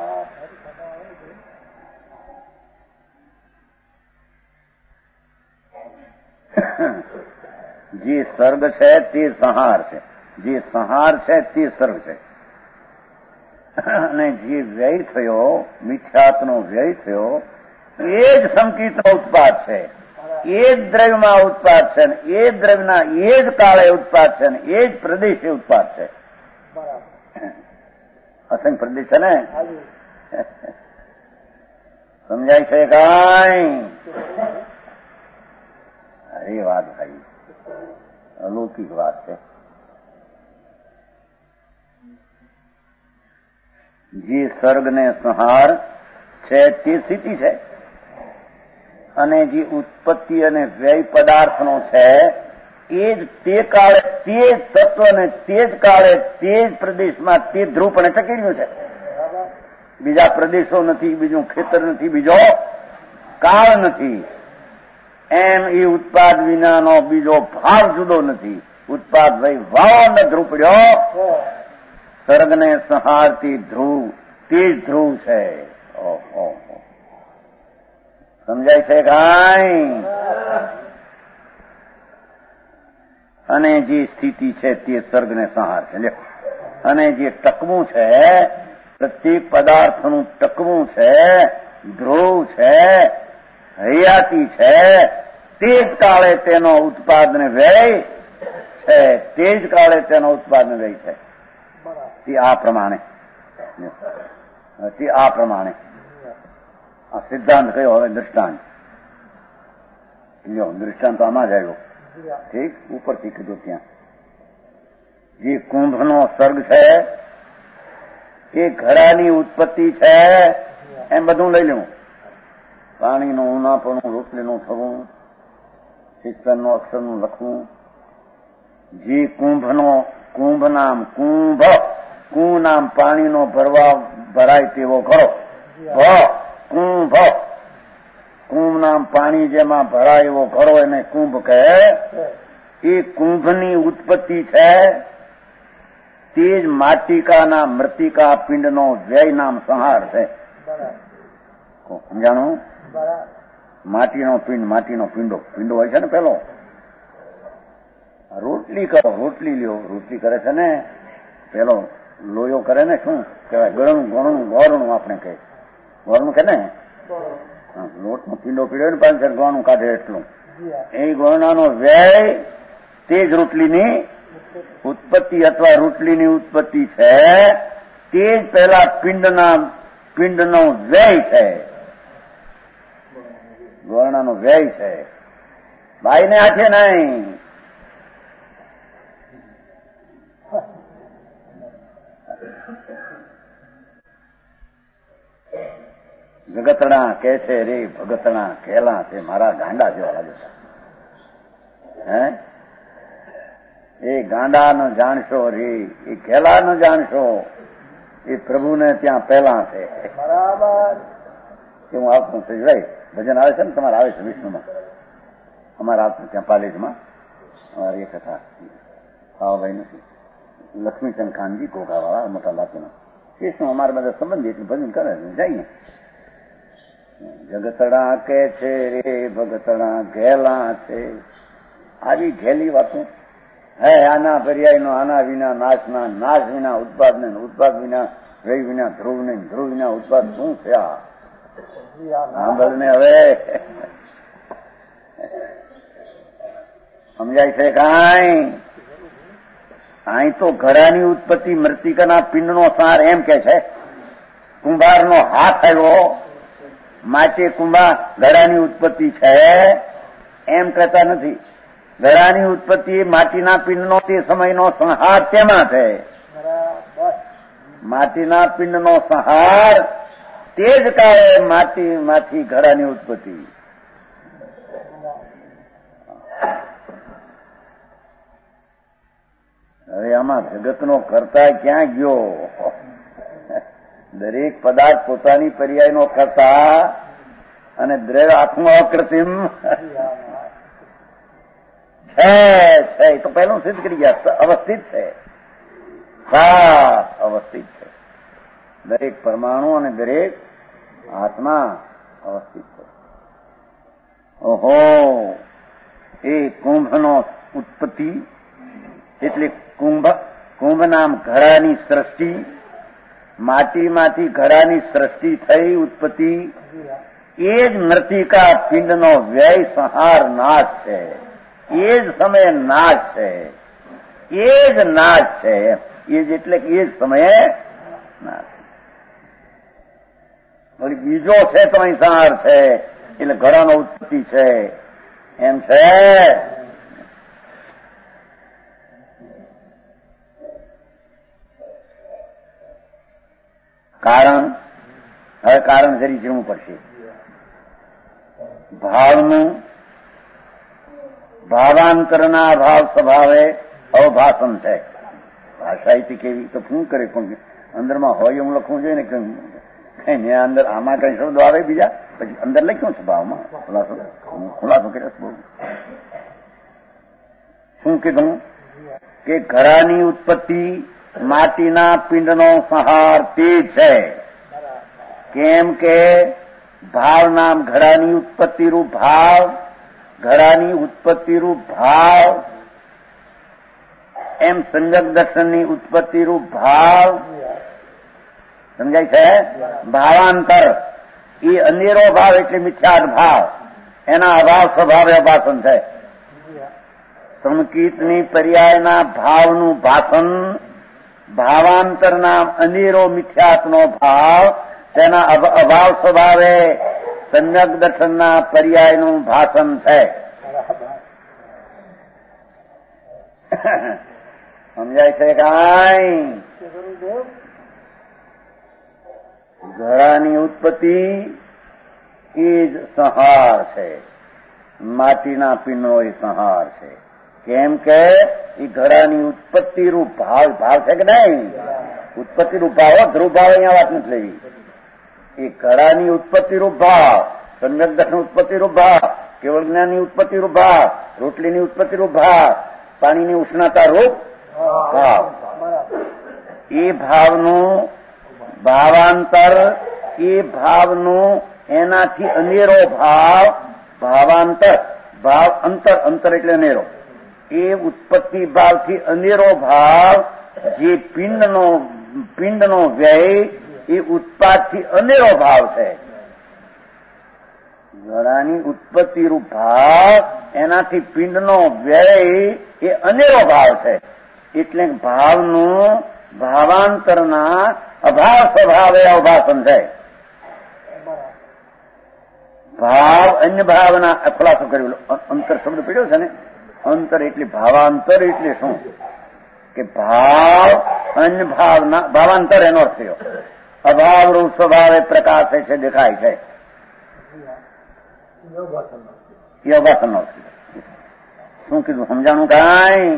જે સર્ગ છે તે સંહાર છે, જે સંહાર છે તે સર્ગ છે. અને જે વ્યય થયો, મિથ્યાત્વનો વ્યય થયો, એ જ સંકિતનો ઉત્પાદ છે, એ જ દ્રવ્યમાં ઉત્પાદ છે, એ જ દ્રવ્યના એ જ કાળે ઉત્પાદ છે, એ જ પ્રદેશે ઉત્પાદ છે. અસંગ પ્રદેશ છે ને, સમજાય છે કાંઈ? એ વાત ભાઈ અલૌકિક વાત છે. જે સર્ગને સંહાર છે તે સ્થિતિ છે, અને જે ઉત્પત્તિ અને વ્યય પદાર્થનો છે એ જ તે કાળે તે જ તત્વને તે જ કાળે તે જ પ્રદેશમાં તે ધ્રુવ પણ ટકેર્યું છે. બીજા પ્રદેશો નથી, બીજું ખેતર નથી, બીજો કાળ નથી. એમ એ ઉત્પાદ વિનાનો બીજો ભાવ જુદો નથી. ઉત્પાદ ભાઈ વાવ ને ધ્રુવ પડ્યો, સર્ગને સંહારતી ધ્રુવ તે જ ધ્રુવ છે. ઓહો, સમજાય છે કાંઈ? અને જે સ્થિતિ છે તે સર્ગને સંહાર છે. અને જે ટકવું છે, પ્રત્યેક પદાર્થનું ટકવું છે, ધ્રુવ છે, હયાતી છે, તે જ કાળે તેનો ઉત્પાદન વ્યય છે, તે જ કાળે તેનો ઉત્પાદન વ્યય છે. તે આ પ્રમાણે તે આ પ્રમાણે આ સિદ્ધાંત કયો? હવે દૃષ્ટાંત લ્યો. દૃષ્ટાંત તો આમાં જ આવ્યો. ઠીક, ઉપરથી કીધું ત્યાં. જે કુંભનો સર્ગ છે એ ઘડાની ઉત્પત્તિ છે, એમ બધું લઈ લેવું. પાણીનું ઉનાપણું, રોટલીનું થવું, શિક્ષણનું અક્ષરનું લખવું. જે કુંભનો, કુંભ નામ કુંભ, કું નામ પાણીનો ભરવા ભરાય તેવો ઘડો, ભ કુંભ, કુંભ નામ પાણી જેમાં ભરાય એવો ઘડો એને કુંભ કહે. એ કુંભની ઉત્પત્તિ છે તે જ માટિકાના મૃતિકા પિંડનો વ્યય નામ સંહાર છે. સમજાણું? માટીનો પિંડ, માટીનો પિંડો પિંડો હોય છે ને. પેલો રોટલી કરો, રોટલી લ્યો, રોટલી કરે છે ને, પેલો લોયો કરે ને, શું કહેવાય? ગળણું, ગણું, ગોરણું આપણે કહે, ગોરણું કે ને, લોટનો પીંડો પીડ્યો ને પાછળ ગોણું કાઢે એટલું. એ ગોરણાનો વ્યય તે જ રોટલીની ઉત્પત્તિ અથવા રોટલીની ઉત્પત્તિ છે, તે જ પહેલા પિંડના પિંડનો વ્યય છે, ગોરણાનો વ્યય છે. ભાઈને હાથે નહીં. જગતણા કે છે રે ભગતણા કેલા છે, મારા ગાંડા જેવા લાગે છે. હે એ ગાંડા ન જાણશો રે, એ કેલા ન જાણશો, એ પ્રભુને ત્યાં પહેલા છે. બરાબર. હું આવતું થઈ ભાઈ ભજન આવે છે ને, તમારે આવે છે વિષ્ણુમાં, અમારે આવતું ત્યાં પાલેજમાં અમારી એક હતા ભાઈ નથી, લક્ષ્મીચંદ ખાનજી કોકાવાળા મોટા લાતીના વિષ્ણુ, અમારે બધા સંબંધી એટલે ભજન કરે જઈએ. જગતડા કે છે રે ભગતડા ઘેલા છે, આવી ઘેલી વાતો હે. આના પર્યાયનો આના વિના નાશના, નાશ વિના ઉત્પાદ ને, ઉત્પાદ વિના વ્યય વિના ધ્રુવ ને, ધ્રુવ વિના ઉત્પાદ શું છે? આ સાંભળ ને હવે સમજાય છે કાંઈ? અહીં તો ઘડાની ઉત્પત્તિ મૃતિકાના પિંડનો સાર એમ કે છે. કુંભારનો હાથ આવ્યો માટે કુંભાર ઘડાની ઉત્પત્તિ છે એમ કહેતા નથી. ઘડાની ઉત્પત્તિ માટીના પિંડનો તે સમયનો સંહાર તેમાં છે. માટીના પિંડનો સંહાર તે જ કાળે માટીમાંથી ઘડાની ઉત્પત્તિ. હવે આમાં જગતનો કરતા ક્યાં ગયો? દરેક પદાર્થ પોતાની પર્યાયનો કરતા અને દ્રવ્ય આત્મ અકૃત્રિમ છે. એ તો પહેલું સિદ્ધ કરી ગયા, અવસ્થિત છે, ખાસ અવસ્થિત છે. દરેક પરમાણુ અને દરેક આત્મા અવસ્થિત છે. ઓહો, એ કુંભનો ઉત્પત્તિ એટલે કુંભ, કુંભ નામ ઘડાની સૃષ્ટિ, માટીમાંથી ઘડાની સૃષ્ટિ થઈ ઉત્પત્તિ, એ જ મૃતિકા પિંડનો વ્યય સંહાર નાશ છે. એ જ સમયે નાશ છે. એ જ નાશ છે. એ જ એટલે કે એ જ સમયે નાશ. વળી બીજો છે તો અહીં સંહાર છે, એટલે ઘડાનો ઉત્પત્તિ છે એમ છે. કારણ હવે કારણ જરી જોવું પડશે. ભાવનું ભાવાંતરના ભાવ સ્વભાવે અવભાષણ છે. ભાષા એથી કેવી તો શું કરે, પણ અંદરમાં હોય એમ લખવું જોઈએ ને. કઈ અંદર આમાં કઈ શબ્દો આવે બીજા, પછી અંદર લખ્યું છે ભાવમાં ખુલાસો ખુલાસો કર્યો બહુ. શું કીધું કે ઘડાની ઉત્પત્તિ માટીના પિંડનો સંહાર તે છે. કેમ કે ભાવ નામ ઘડાની ઉત્પત્તિરૂપ ભાવ, ઘડાની ઉત્પત્તિરૂપ ભાવ, એમ સંજક દર્શનની ઉત્પત્તિરૂપ ભાવ. સમજાય છે? ભાવાંતર એ અનેરો ભાવ એટલે મિથ્યાદ ભાવ, એના અભાવ સ્વભાવે ભાષણ છે. સંકિતની પર્યાયના ભાવનું ભાષણ, ભાવાંતરના અનેરો મિથ્યાત્નો ભાવ, તેના અભાવ સ્વભાવે સંજક દર્શનના પર્યાયનું ભાષણ છે. સમજાય છે કાંઈ? ઘડાની ઉત્પત્તિ એ જ સંહાર છે. માટીના પિંડનો એ સંહાર છે. કેમ કે એ ઘડાની ઉત્પત્તિરૂપ ભાવ ભાવ છે કે નહીં? ઉત્પત્તિરૂપ ભાવ, ધ્રુવ ભાવ અહીંયા વાત નથી લેવી. એ ઘડાની ઉત્પત્તિરૂપ ભાવ, સંજક દર્શન ઉત્પત્તિરૂપ ભાવ, કેવળ જ્ઞાનની ઉત્પત્તિરૂપ ભાવ, રોટલીની ઉત્પત્તિરૂપ ભાવ, પાણીની ઉષ્ણતા રૂપ ભાવ. એ ભાવનું ભાવાંતર, એ ભાવનું એનાથી અનેરો ભાવ, ભાવાંતર ભાવ અંતર, અંતર એટલે અનેરો. એ ઉત્પત્તિ ભાવથી અનેરો ભાવ જે પિંડનો પિંડનો વ્યય એ ઉત્પાદથી અનેરો ભાવ છે. ઘડાની ઉત્પત્તિરૂપ ભાવ એનાથી પિંડનો વ્યય એ અનેરો ભાવ છે. એટલે ભાવનું ભાવાંતરના અભાવ સ્વભાવે અવભાષણ છે. ભાવ અન્ય ભાવના ખુલાસો કર્યો. અંતર શબ્દ પડ્યો છે ને, અંતર એટલે ભાવાંતર એટલે શું કે ભાવ અન્ય ભાવના ભાવાંતર એનો અર્થ થયો. અભાવ રૂપ સ્વભાવે પ્રકાશે છે, દેખાય છે. એ અવભાષણ નો શું કીધું સમજાણું કાંઈ?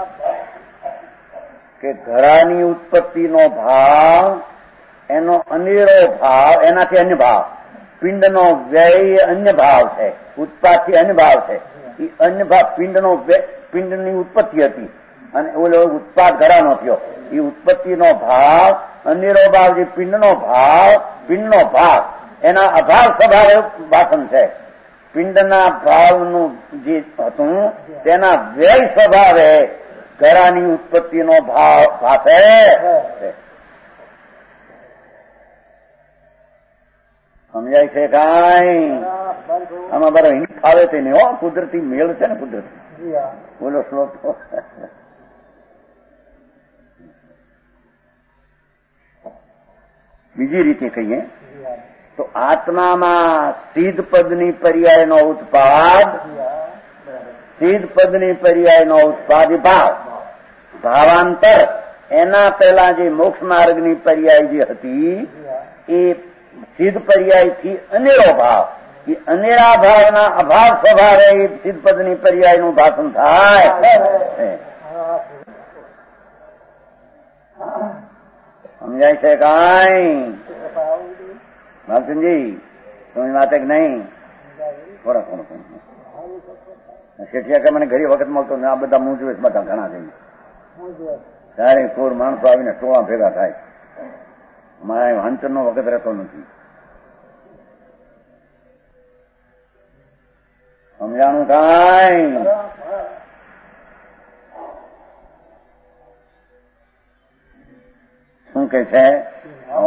કે ઘડાની ઉત્પત્તિનો ભાવ એનો અનેરો ભાવ, એનાથી અન્ય ભાવ. પિંડનો વ્યય અન્ય ભાવ છે, ઉત્પાદથી અન્ય ભાવ છે. એ અન્ય ભાવ પિંડનો પિંડની ઉત્પત્તિ હતી અને ઓલો ઉત્પાદ ઘડાનો થયો. એ ઉત્પત્તિનો ભાવ અનેરો ભાવ, જે પિંડનો ભાવ, પિંડનો ભાવ એના અભાવ સ્વભાવે ભાષણ છે. પિંડના ભાવનું જે હતું તેના વ્યય સ્વભાવે ઘડાની ઉત્પત્તિનો ભાવ ભાષે છે. સમજાય છે કાંઈ? આમાં બરો હિંદ ફાવે તે નહીં હો, કુદરતી મેળ છે ને, કુદરતી. બોલો શ્લોક. બીજી રીતે કહીએ તો આત્મામાં સિદ્ધ પદની પર્યાયનો ઉત્પાદ, સિદ્ધ પદની પર્યાયનો ઉત્પાદ ભાવ, ભાવાંતર એના પહેલા જે મોક્ષ માર્ગની પર્યાય જે હતી એ સિદ્ધ પર્યાયથી અનેરો ભાવ, એ અનેરા ભાવના અભાવ સ્વભાવે એ સિદ્ધ પદની પર્યાયનું ભાષણ થાય. સમજાય છે કાંઈ? માલચંદજી સમજ વાત કે નહીં? થોડા થોડું શેઠિયા કે મને ઘણી વખત મળતો ને આ બધા હું જોઈશ, બધા ઘણા જઈને ત્યારે કોર માણસો આવીને ટોળા ભેગા થાય. મારા વાંચનનો વખત રહેતો નથી. સમજાણું કાંઈ? શું કે છે?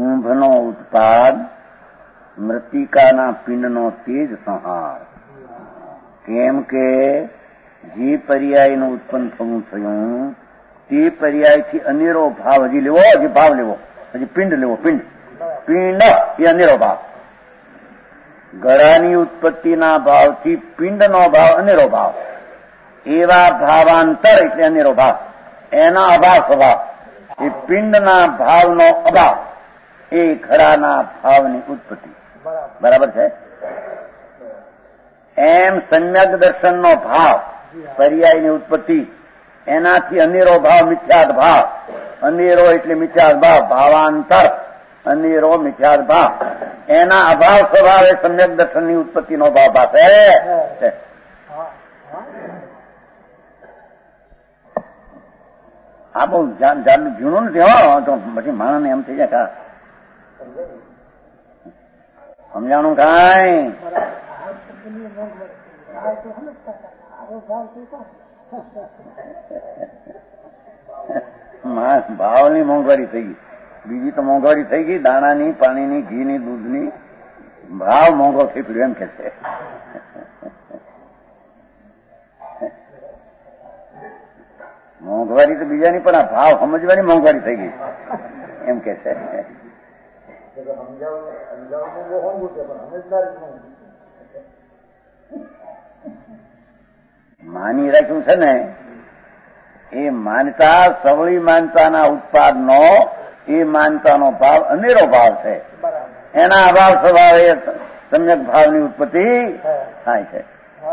કુંભનો ઉત્પાદ, મૃતિકાના પિંડનો તેજ સંહાર. કેમ કે જે પર્યાયનું ઉત્પન્ન થવું થયું તે પર્યાયથી અનેરો ભાવ હજી લેવો, હજી ભાવ લેવો, હજી પિંડ લેવો. પિંડ પિંડ એ અનેરો ભાવ. ગળાની ઉત્પત્તિના ભાવથી પિંડનો ભાવ અનેરો ભાવ. એવા ભાવાંતર એટલે અનેરો ભાવ. એના અભાવ સ્વભાવ એ પિંડના ભાવનો અભાવ એ ઘડાના ભાવની ઉત્પત્તિ. બરાબર છે. એમ સમ્યક દર્શનનો ભાવ પર્યાયની ઉત્પત્તિ, એનાથી અનેરો ભાવ મિથ્યાદ ભાવ. અનેરો એટલે મિથ્યાદ ભાવ, ભાવાંતર અનેરો મિથ્યાદ ભાવ. એના અભાવ સ્વભાવે સમ્યક દર્શનની ઉત્પત્તિનો ભાવ પાસે છે. આ બહુ જૂનું નથી હો, તો પછી માણસને એમ થઈ જાય સમજાણું કાંઈ. ભાવની મોંઘવારી થઈ ગઈ, બીજી તો મોંઘવારી થઈ ગઈ, દાણાની, પાણીની, ઘીની, દૂધની. ભાવ મોંઘો થઈ પડ્યો એમ કે છે. મોંઘવારી તો બીજાની પણ આ ભાવ સમજવાની મોંઘવારી થઈ ગઈ એમ કે છે. માની રાખ્યું છે ને એ માનતા, સવળી માનતાના ઉત્પાદનો એ માનતાનો ભાવ અનેરો ભાવ છે. એના અભાવ સ્વભાવે સમ્યક ભાવની ઉત્પત્તિ થાય છે.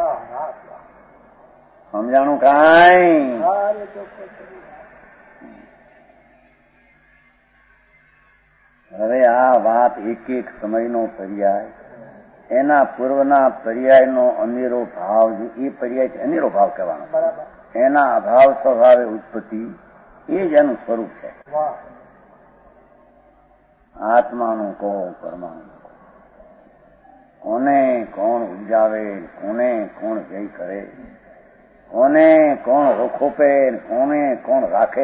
સમજાણું કાંઈ. હવે આ વાત એક એક સમયનો પર્યાય, એના પૂર્વના પર્યાયનો અનેરો ભાવ, એ પર્યાય અનેરો ભાવ કહેવાનો. એના અભાવ સ્વભાવે ઉત્પત્તિ એ જ એનું સ્વરૂપ છે. આત્માનું કહો, પરમાણુ કોને કોણ ઉપજાવે, કોને કોણ વ્યય કરે, કોને કોણ રોખોપે, કોને કોણ રાખે,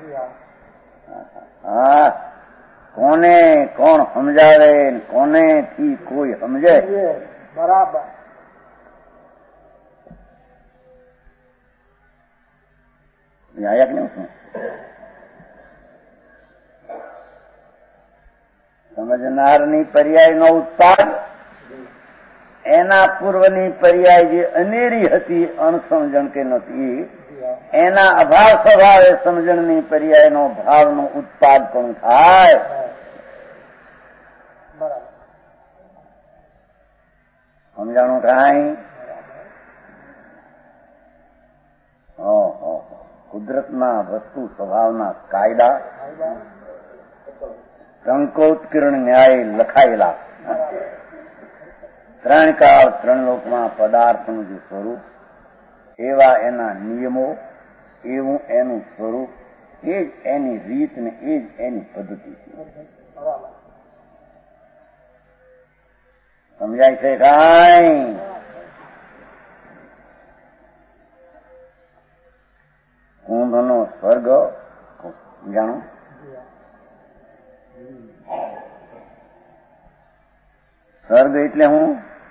હા કોને કોણ સમજાવે, કોને થી કોઈ સમજે. બરાબર. આયા કે નહીં શું સમજનારની પર્યાયનો ઉત્પાદ, એના પૂર્વની પર્યાય જે અનેરી હતી, અણસમજણ કે નથી, એના અભાવ સ્વભાવે સમજણની પર્યાયનો ભાવનો ઉત્પાદ પણ થાય. સમજાણું કાંઈ. કુદરતના વસ્તુ સ્વભાવના કાયદા, સંકોત્કીર્ણ ન્યાય લખાયેલા, ત્રણ કાળ ત્રણ લોકમાં પદાર્થનું જે સ્વરૂપ, એવા એના નિયમો, એવું એનું સ્વરૂપ, એ જ એની રીત ને એ જ એની પદ્ધતિ. સમજાય છે કાંઈ. કુંભનો સ્વર્ગ જાણો. સ્વર્ગ એટલે હું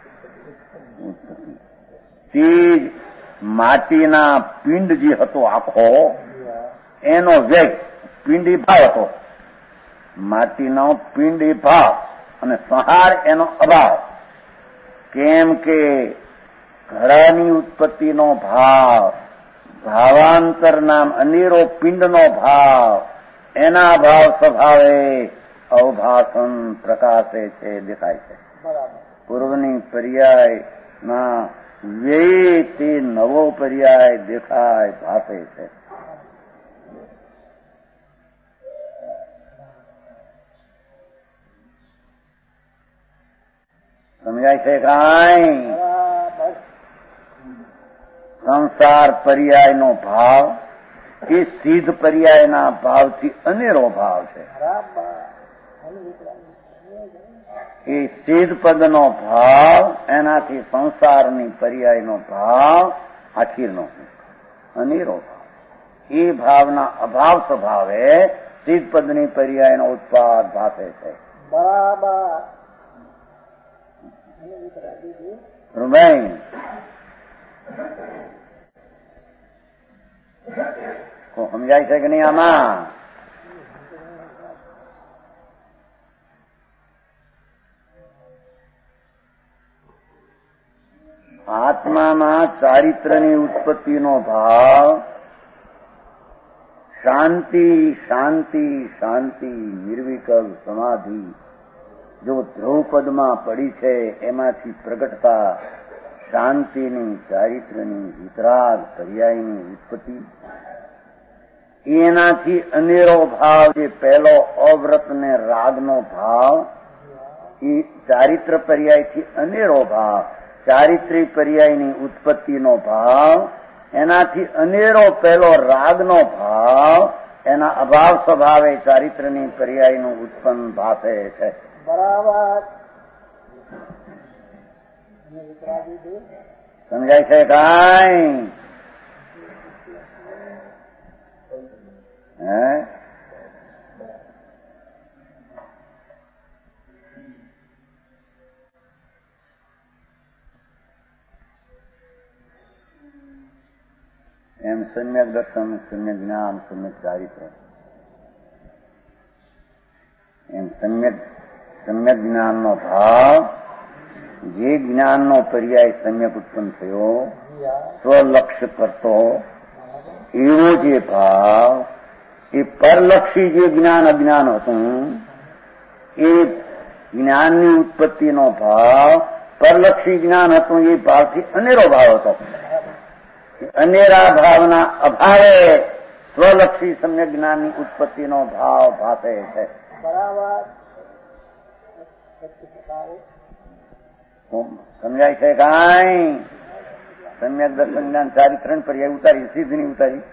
તે જ માટીના પિંડ જે હતો આખો, એનો વેગ પિંડી ભાવ હતો. માટીનો પિંડી ભાવ અને સંહાર એનો અભાવ. કેમ કે ઘડાની ઉત્પત્તિનો ભાવ, ભાવાંતર નામ અનેરો પિંડનો ભાવ, એના ભાવ સ્વભાવે અવભાષણ પ્રકાશે છે, દેખાય છે. પૂર્વની પર્યાય ના વ્યય તે નવો પર્યાય દેખાય, ભાષે છે. સમજાય છે કાંઈ. સંસાર પર્યાયનો ભાવ એ સિદ્ધ પર્યાયના ભાવથી અનેરો ભાવ છે. એ સિદ્ધ પદનો ભાવ એનાથી સંસારની પર્યાયનો ભાવ આખીરનો અનેરો ભાવ. એ ભાવના અભાવ સ્વભાવે સ્થિતપદની પર્યાયનો ઉત્પાદ ભાષે છે. બરાબર. રૂમાઈ સમજાય છે કે નહીં આમાં? આત્મામાં ચારિત્રની ઉત્પત્તિનો ભાવ શાંતિ શાંતિ શાંતિ નિર્વિકલ્પ સમાધિ જો ધ્રુવપદમાં પડી છે એમાંથી પ્રગટતા શાંતિની ચારિત્રની વિતરાગ પર્યાયની ઉત્પત્તિ, એનાથી અનેરો ભાવ જે પહેલો અવ્રત ને રાગનો ભાવ, એ ચારિત્ર પર્યાયથી અનેરો ભાવ ચારિત્રી પર્યાયની ઉત્પત્તિનો ભાવ, એનાથી અનેરો પહેલો રાગનો ભાવ, એના અભાવ સ્વભાવે ચારિત્રની પર્યાયનું ઉત્પન્ન ભાષે છે. બરાબર. સમજાય છે કાંઈ? હે એમ સમ્યક દર્શન, સમ્યક જ્ઞાન, સમ્યક ચારિત્ર, એમ સમ્યક સમ્યક જ્ઞાનનો ભાવ, જે જ્ઞાનનો પર્યાય સમ્યક ઉત્પન્ન થયો સ્વલક્ષ્ય કરતો, એવો જે ભાવ, એ પરલક્ષી જે જ્ઞાન અજ્ઞાન હતું, એ જ્ઞાનની ઉત્પત્તિનો ભાવ પરલક્ષી જ્ઞાન હતું, એ ભાવથી અનેરો ભાવ હતો. અનેરા ભાવના અભાવે સ્વલક્ષી સમ્યક જ્ઞાનની ઉત્પત્તિનો ભાવ ભાષે છે. બરાબર. સમજાય છે કાંઈ? સમ્યક દર્શન જ્ઞાન ચારિત્રણ પર્યાય ઉતારી, સિદ્ધની ઉતારી.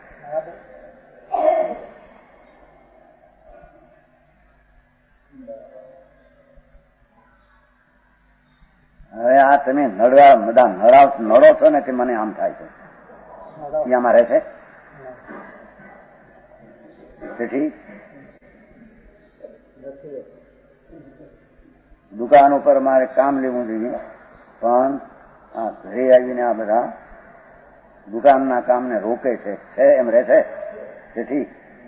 હવે આ તમે નડવા બધા નડાવ નડો છો ને કે મને આમ થાય છે, અહીંયામાં રહે છે તેથી દુકાન ઉપર મારે કામ લેવું જોઈએ, પણ આ ઘરે આવીને આ બધા દુકાનના કામને રોકે છે, છે એમ રહે છે. તેથી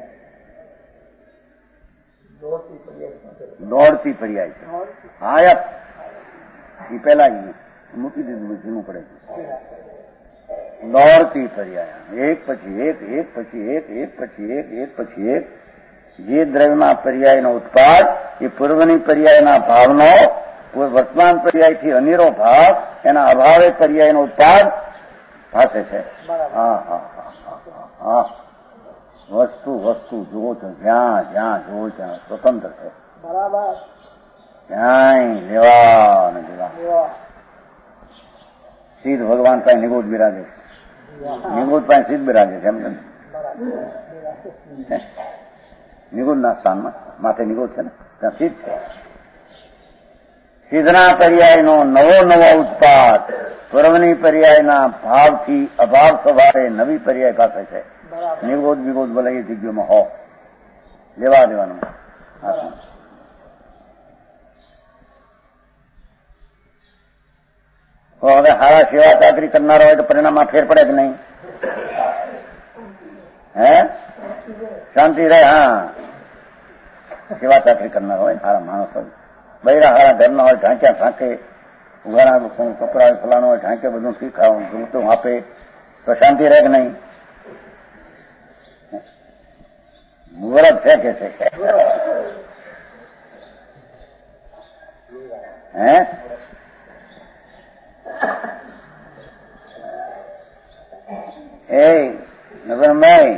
દોડતી પર્યાય છે. હા યાર, એ પેલા મૂકી દીધું, જૂનું પડે છે. દોડતી પર્યાય, એક પછી એક, એક પછી એક, એક પછી એક, એક પછી એક, જે દ્રવ્યના પર્યાયનો ઉત્પાદ એ પૂર્વની પર્યાયના ભાવનો વર્તમાન પર્યાયથી અનેરો ભાવ, એના અભાવે પર્યાયનો ઉત્પાદ ભાષે છે. હા હા હા વસ્તુ વસ્તુ જુઓ છો, જ્યાં જ્યાં જુઓ ત્યાં સ્વતંત્ર છે. બરાબર. ક્યાંય લેવા ને દેવા. સિદ્ધ ભગવાન પાસે નિગોદ બિરાજે છે, નિગોદ પાસે સિદ્ધ બિરાજે છે. એમ નિગુણના સ્થાનમાં માથે નિગુણ છે ને, ત્યાં સિદ્ધ છે. સિદ્ધના પર્યાયનો નવો નવો ઉત્પાદ પૂર્વની પર્યાયના ભાવથી અભાવ સ્વભાવે નવી પર્યાય પાસે છે. નિગોદ વિગોદ બોલે એ જગ્યામાં હો લેવા દેવાનું. હવે હારા સેવા ચાકરી કરનારો હોય તો પરિણામમાં ફેર પડે કે નહીં? હે શાંતિ રહે. હા, સેવા ચાકરી કરનાર હોય, સારા માણસ હોય, બૈરા હારા ઘરના હોય, ઢાંક્યા ઢાંકે, ઉઘાડા કપડા ફલાણો હોય, ઢાંકે બધું શીખાવું જોતું આપે તો શાંતિ રહે કે નહીં? મુહૂર્ત છે કે છે? હે એ નગરભાઈ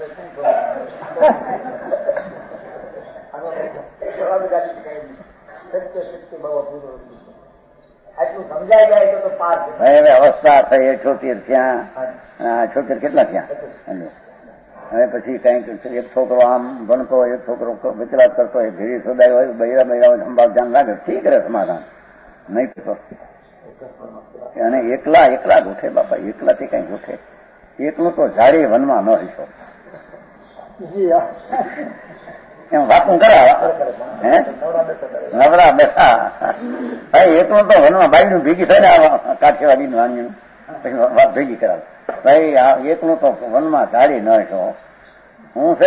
હવે અવસ્થા થઈ છોતેર થયા, છોતેર કેટલા થયા? હવે પછી કઈક એક છોકરો આમ ભણતો હોય, એક છોકરો વિચલાત કરતો હોય, ભેરી સોદાય હોય, બૈરા બૈરા હોય, સંભાળ ધ્યાન રાખે, ઠીક રહે સમાધાન. નહીં તો અને એકલા એકલા જ ઉઠે બાપા, એકલાથી કઈ ઉઠે. એકલું તો ઝાડી વનમાં ન રહીશો. એમ વાતું કરાવ હે નવરા બેઠા ભાઈ એટલું તો વનમાં બાઈનું ભેગી થઈને કાઠિયાવાડી વાણીનું વાત ભેગી કરાવે ભાઈ એકલું તો વનમાં ગાડી ન છો હું છે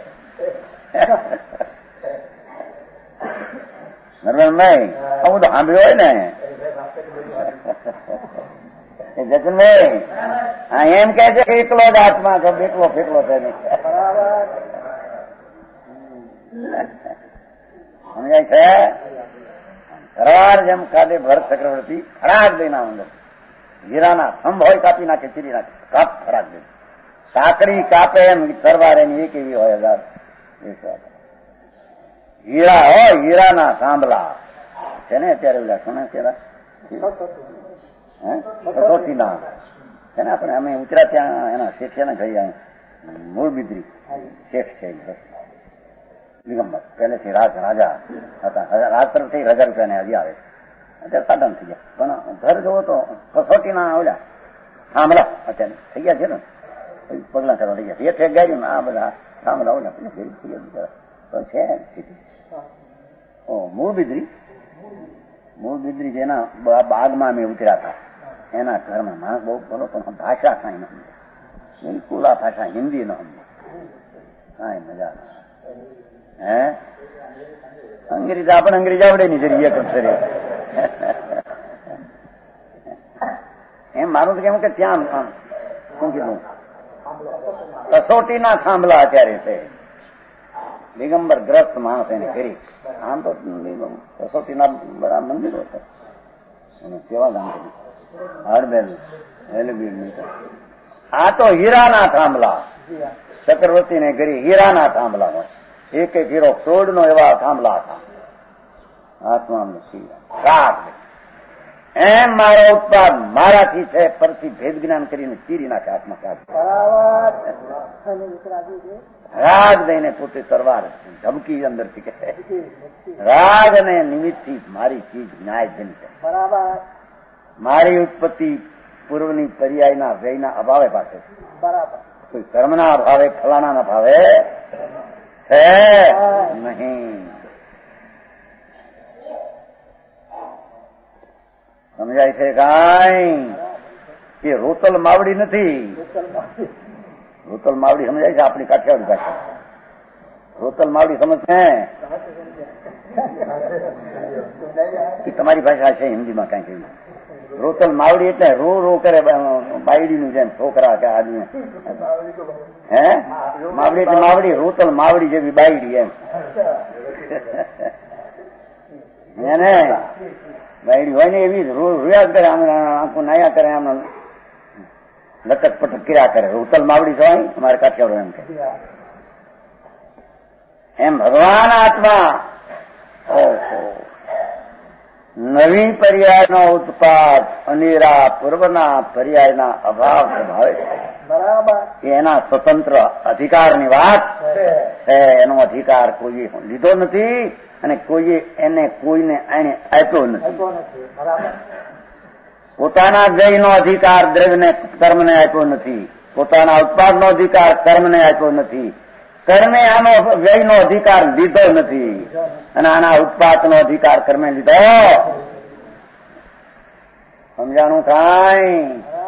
નરવણભાઈ આવું તો સાંભળ્યું હોય ને જતનભાઈ હા એમ કે છે કે એકલો જ આત્મા છો બેકલો ફેકલો છે સમજાય છે ઘરવાર જેમ કાલે ભરત ચક્રવર્તી ખરાક દઈને અંદર હીરાના થંભ હોય કાપી નાખે ચીરી નાખે કાપ ખરાક દે સાકરી કાપે એમ તરવાર એની એક એવી હોય હજાર હીરા હોય હીરાના સાંભળા છે ને અત્યારે ઓલા સોના તેરા કસોટીના છે ને આપણે અમે ઉતરા ત્યાં એના શેઠ છે ને ઘડી મૂળ બીદરી શેઠ છે દિગંબર પહેલેથી રાજ રાજા હતા રાજ તરફથી હજાર રૂપિયા હજી આવે અત્યારે સાધન થઈ ગયા પણ ઘર જોવો તો કસોટીના ઓલા થાંભલા અત્યારે થઈ ગયા છે ને પગલા કરવા થઈ ગયા શેઠે ગાડ્યું ને આ બધા થાંભલા ઓલા થઈ ગયા તો છે મૂળ બીદરી મૂળ બીદરી જેના બાગમાં અમે ઉતર્યા હતા એના ઘરમાં માણસ બહુ બોલો પણ ભાષા કાંઈ ન સમજે બિલકુલ આ ભાષા હિન્દી ન સમજે કાંઈ મજા હે અંગ્રેજ આપણે અંગ્રેજ આવડે નહીં જરી એક અક્ષરે એમ મારું તો કેમ કે ત્યાં શું કીધું કસોટીના થાંભલા અત્યારે છે દિગંબર ગ્રસ્ત માણસ એને કરી આમ તો કસોટીના બધા મંદિરો છે એને કેવા ગામ કરી હરબેલ આ તો હીરાના થાંભલા ચક્રવર્તીને કરી હીરાના થાંભલા હોય એક એક હીરો સોડ નો એવા થાંભલા હતા આત્મા એમ મારો ઉત્પાદ મારાથી છે પરથી ભેદ જ્ઞાન કરીને ચીરી નાખે આત્મા રાગ દઈને પોતે તરવાર ધમકી અંદરથી કહે રાગ અને નિમિત્તથી મારી ચીજ ન્યાયધીન છે મારી ઉત્પત્તિ પૂર્વની પર્યાયના વ્યયના અભાવે પાસે બરાબર કોઈ કર્મના અભાવે ફલાના અભાવે છે નહીં સમજાય છે કાંઈ એ રોતલ માવડી નથી રોતલ માવડી સમજાય છે આપણી કાઠિયાવાડી ભાષા રોતલ માવડી સમજશે એ તમારી ભાષા છે હિન્દીમાં કઈ કહ્યું રોતલ માવડી એટલે રો રો કરે બાયડી નું જેમ છોકરા કે આદમી હે માવડી એટલે માવડી રોતલ માવડી જેવી બાયડી એમ એને બાયડી હોય ને એવી રોયા કરે આમ આંખો નાયા કરે આમ લટક પટક કર્યા કરે રોતલ માવડી હોય અમારે કાઠિયાવાડ એમ કે એમ ભગવાન આત્મા ઓહો નવી પર્યાયનો ઉત્પાદ અનેરા પૂર્વના પર્યાયના અભાવ સ્વભાવે છે બરાબર એના સ્વતંત્ર અધિકારની વાત છે એનો અધિકાર કોઈએ લીધો નથી અને કોઈએ એને કોઈને એને આપ્યો નથી પોતાના વ્યયનો અધિકાર દ્રવ્યને કર્મને આપ્યો નથી પોતાના ઉત્પાદનો અધિકાર કર્મને આપ્યો નથી કર્મે આનો વ્યયનો અધિકાર લીધો નથી અને આના ઉત્પાદનો અધિકાર કર્મે લીધો સમજાણું કાંઈ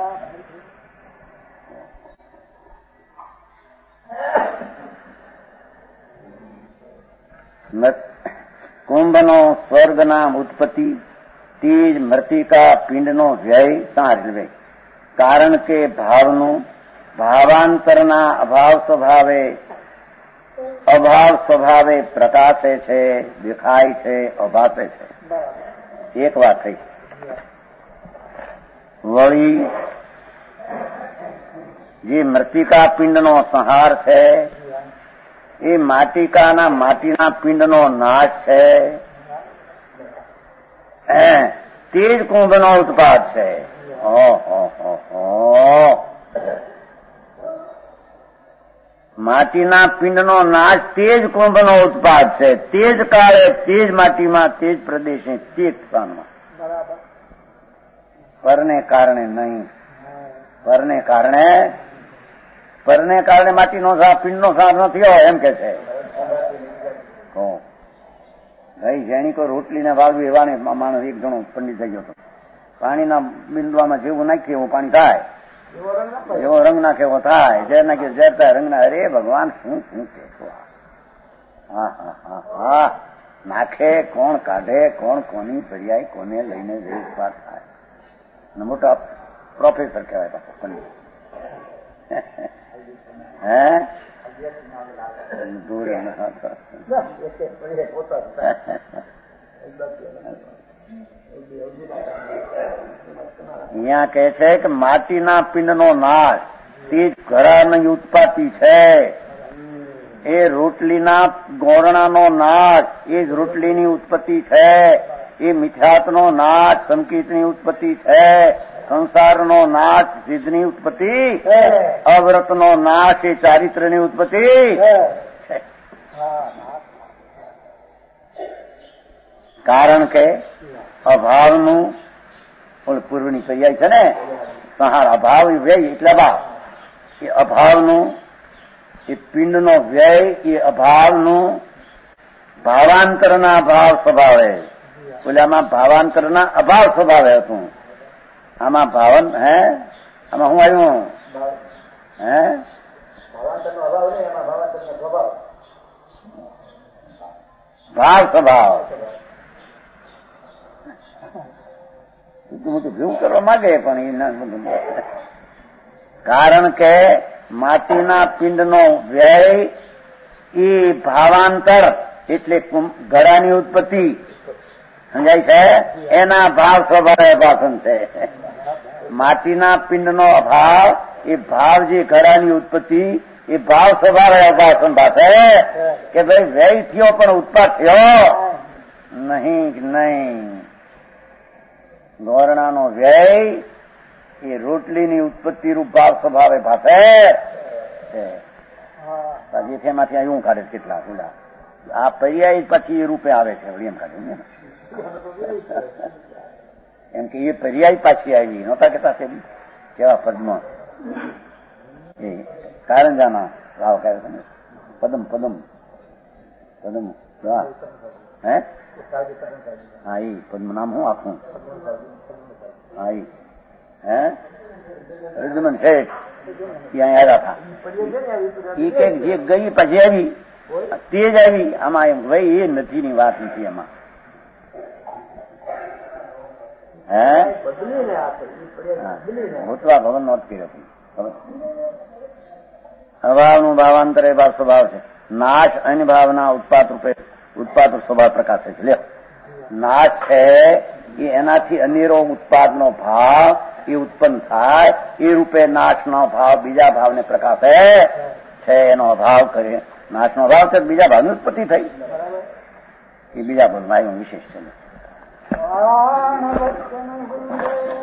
કુંભનો સ્વર્ગના ઉત્પત્તિ તેજ મૃતિકા પિંડનો વ્યય સાંજવે કારણ કે ભાવનું ભાવાંતરના અભાવ સ્વભાવે અભાવ સ્વભાવે પ્રકાશે છે દેખાય છે અભાસે છે એક વાત થઈ વળી જે મૃતિકા પિંડનો સંહાર છે એ માટિકાના માટીના પિંડનો નાશ છે તે જ કુંભનો ઉત્પાદ છે માટીના પિંડનો નાશ તે જ કુંભનો ઉત્પાદ છે તે જ કાળે તે જ માટીમાં તે જ પ્રદેશે તે જ સ્થાનમાં પરને કારણે નહીં પરને કારણે પરને કારણે માટીનો સાપ પિંડનો સાપ ન થયો એમ કે છે ભાઈ જેણી કોઈ રોટલીને વાળવી એવાને માણસ એક જણો પંડિત થઈ ગયો હતો. પાણીના બિંદુઆમાં જેવું નાખીએ એવું પાણી થાય, એવો રંગ નાખે એવો થાય, ઝેર નાખીએ ઝેર થાય, રંગ ના. અરે ભગવાન શું શું કે હા હા હા હા નાખે કોણ, કાઢે કોણ, કોની ફરિયાઈ કોને લઈને એક વાત થાય. મોટા પ્રોફેસર કહેવાય પાછો પંડિત. હે દૂર અહીંયા કહે છે કે માટીના પિંડનો નાશ તે જ ઘરાની ઉત્પત્તિ છે. એ રોટલીના ગોરણાનો નાશ એ જ રોટલીની ઉત્પત્તિ છે. એ મિથ્યાત્વનો નાશ સંકિતની ઉત્પત્તિ છે. સંસારનો નાશ સિદ્ધની ઉત્પત્તિ, અવ્રતનો નાશ એ ચારિત્ર્યની ઉત્પત્તિ છે. કારણ કે અભાવનું પૂર્વની પર્યાય છે ને સંહાર. અભાવ વ્યય એટલે અભાવ. એ અભાવનું એ પિંડનો વ્યય એ અભાવનું ભાવાંતરના ભાવ સ્વભાવે. ઓલામાં ભાવાંતરના અભાવ સ્વભાવે હતું. આમાં ભાવન હે આમાં હું આવ્યું હે ભાવ સ્વભાવ. મોટું ભેગું કરવા માંગે પણ એ બધું. કારણ કે માટીના પિંડનો વ્યય એ ભાવાંતર એટલે ઘડાની ઉત્પત્તિ સમજાય છે. એના ભાવ સ્વભાવે ભાષણ છે. માટીના પિંડનો અભાવ એ ભાવ જે ઘડાની ઉત્પત્તિ એ ભાવ સ્વભાવે ભાષણ ભાષે કે ભાઈ વ્યય થયો પણ ઉત્પાદ થયો નહીં નહીં. ગોરણાનો વ્યય એ રોટલીની ઉત્પત્તિ રૂપ ભાવ સ્વભાવે ભાષે છે. જેઠેમાંથી એવું કાઢે કેટલા ઉડા આ પર્યાય પછી એ રૂપે આવે છે. એમ કાઢે એમ કે એ પર્યાય પાછી આવી નહોતા કેતા છે કેવા પદ્મ એ કારંજાના ભાવ કહે છે પદમ પદમ પદમ હે હા એ પદ્મ નામ હું આખું હા એ હે રિઝમન શેઠ ત્યાં આવ્યા હતા. એ કઈક જે ગઈ પછી આવી તે જ આવી. આમાં એમ ભાઈ એ નથી ની વાત નથી એમાં. હે ભૂતવા ભવન નો કર્યો અભાવનું ભાવાંતરે ભાવ સ્વભાવ છે. નાશ અન્ય ભાવના ઉત્પાદ રૂપે ઉત્પાદ સ્વભાવ પ્રકાશે છે. લ્યો નાશ છે એ એનાથી અનેરો ઉત્પાદનો ભાવ એ ઉત્પન્ન થાય એ રૂપે નાશનો ભાવ બીજા ભાવને પ્રકાશે છે. એનો અભાવ કરે નાશનો અભાવ છે બીજા ભાવની ઉત્પત્તિ થઈ એ બીજા ભાવમાં એવું વિશેષ છે.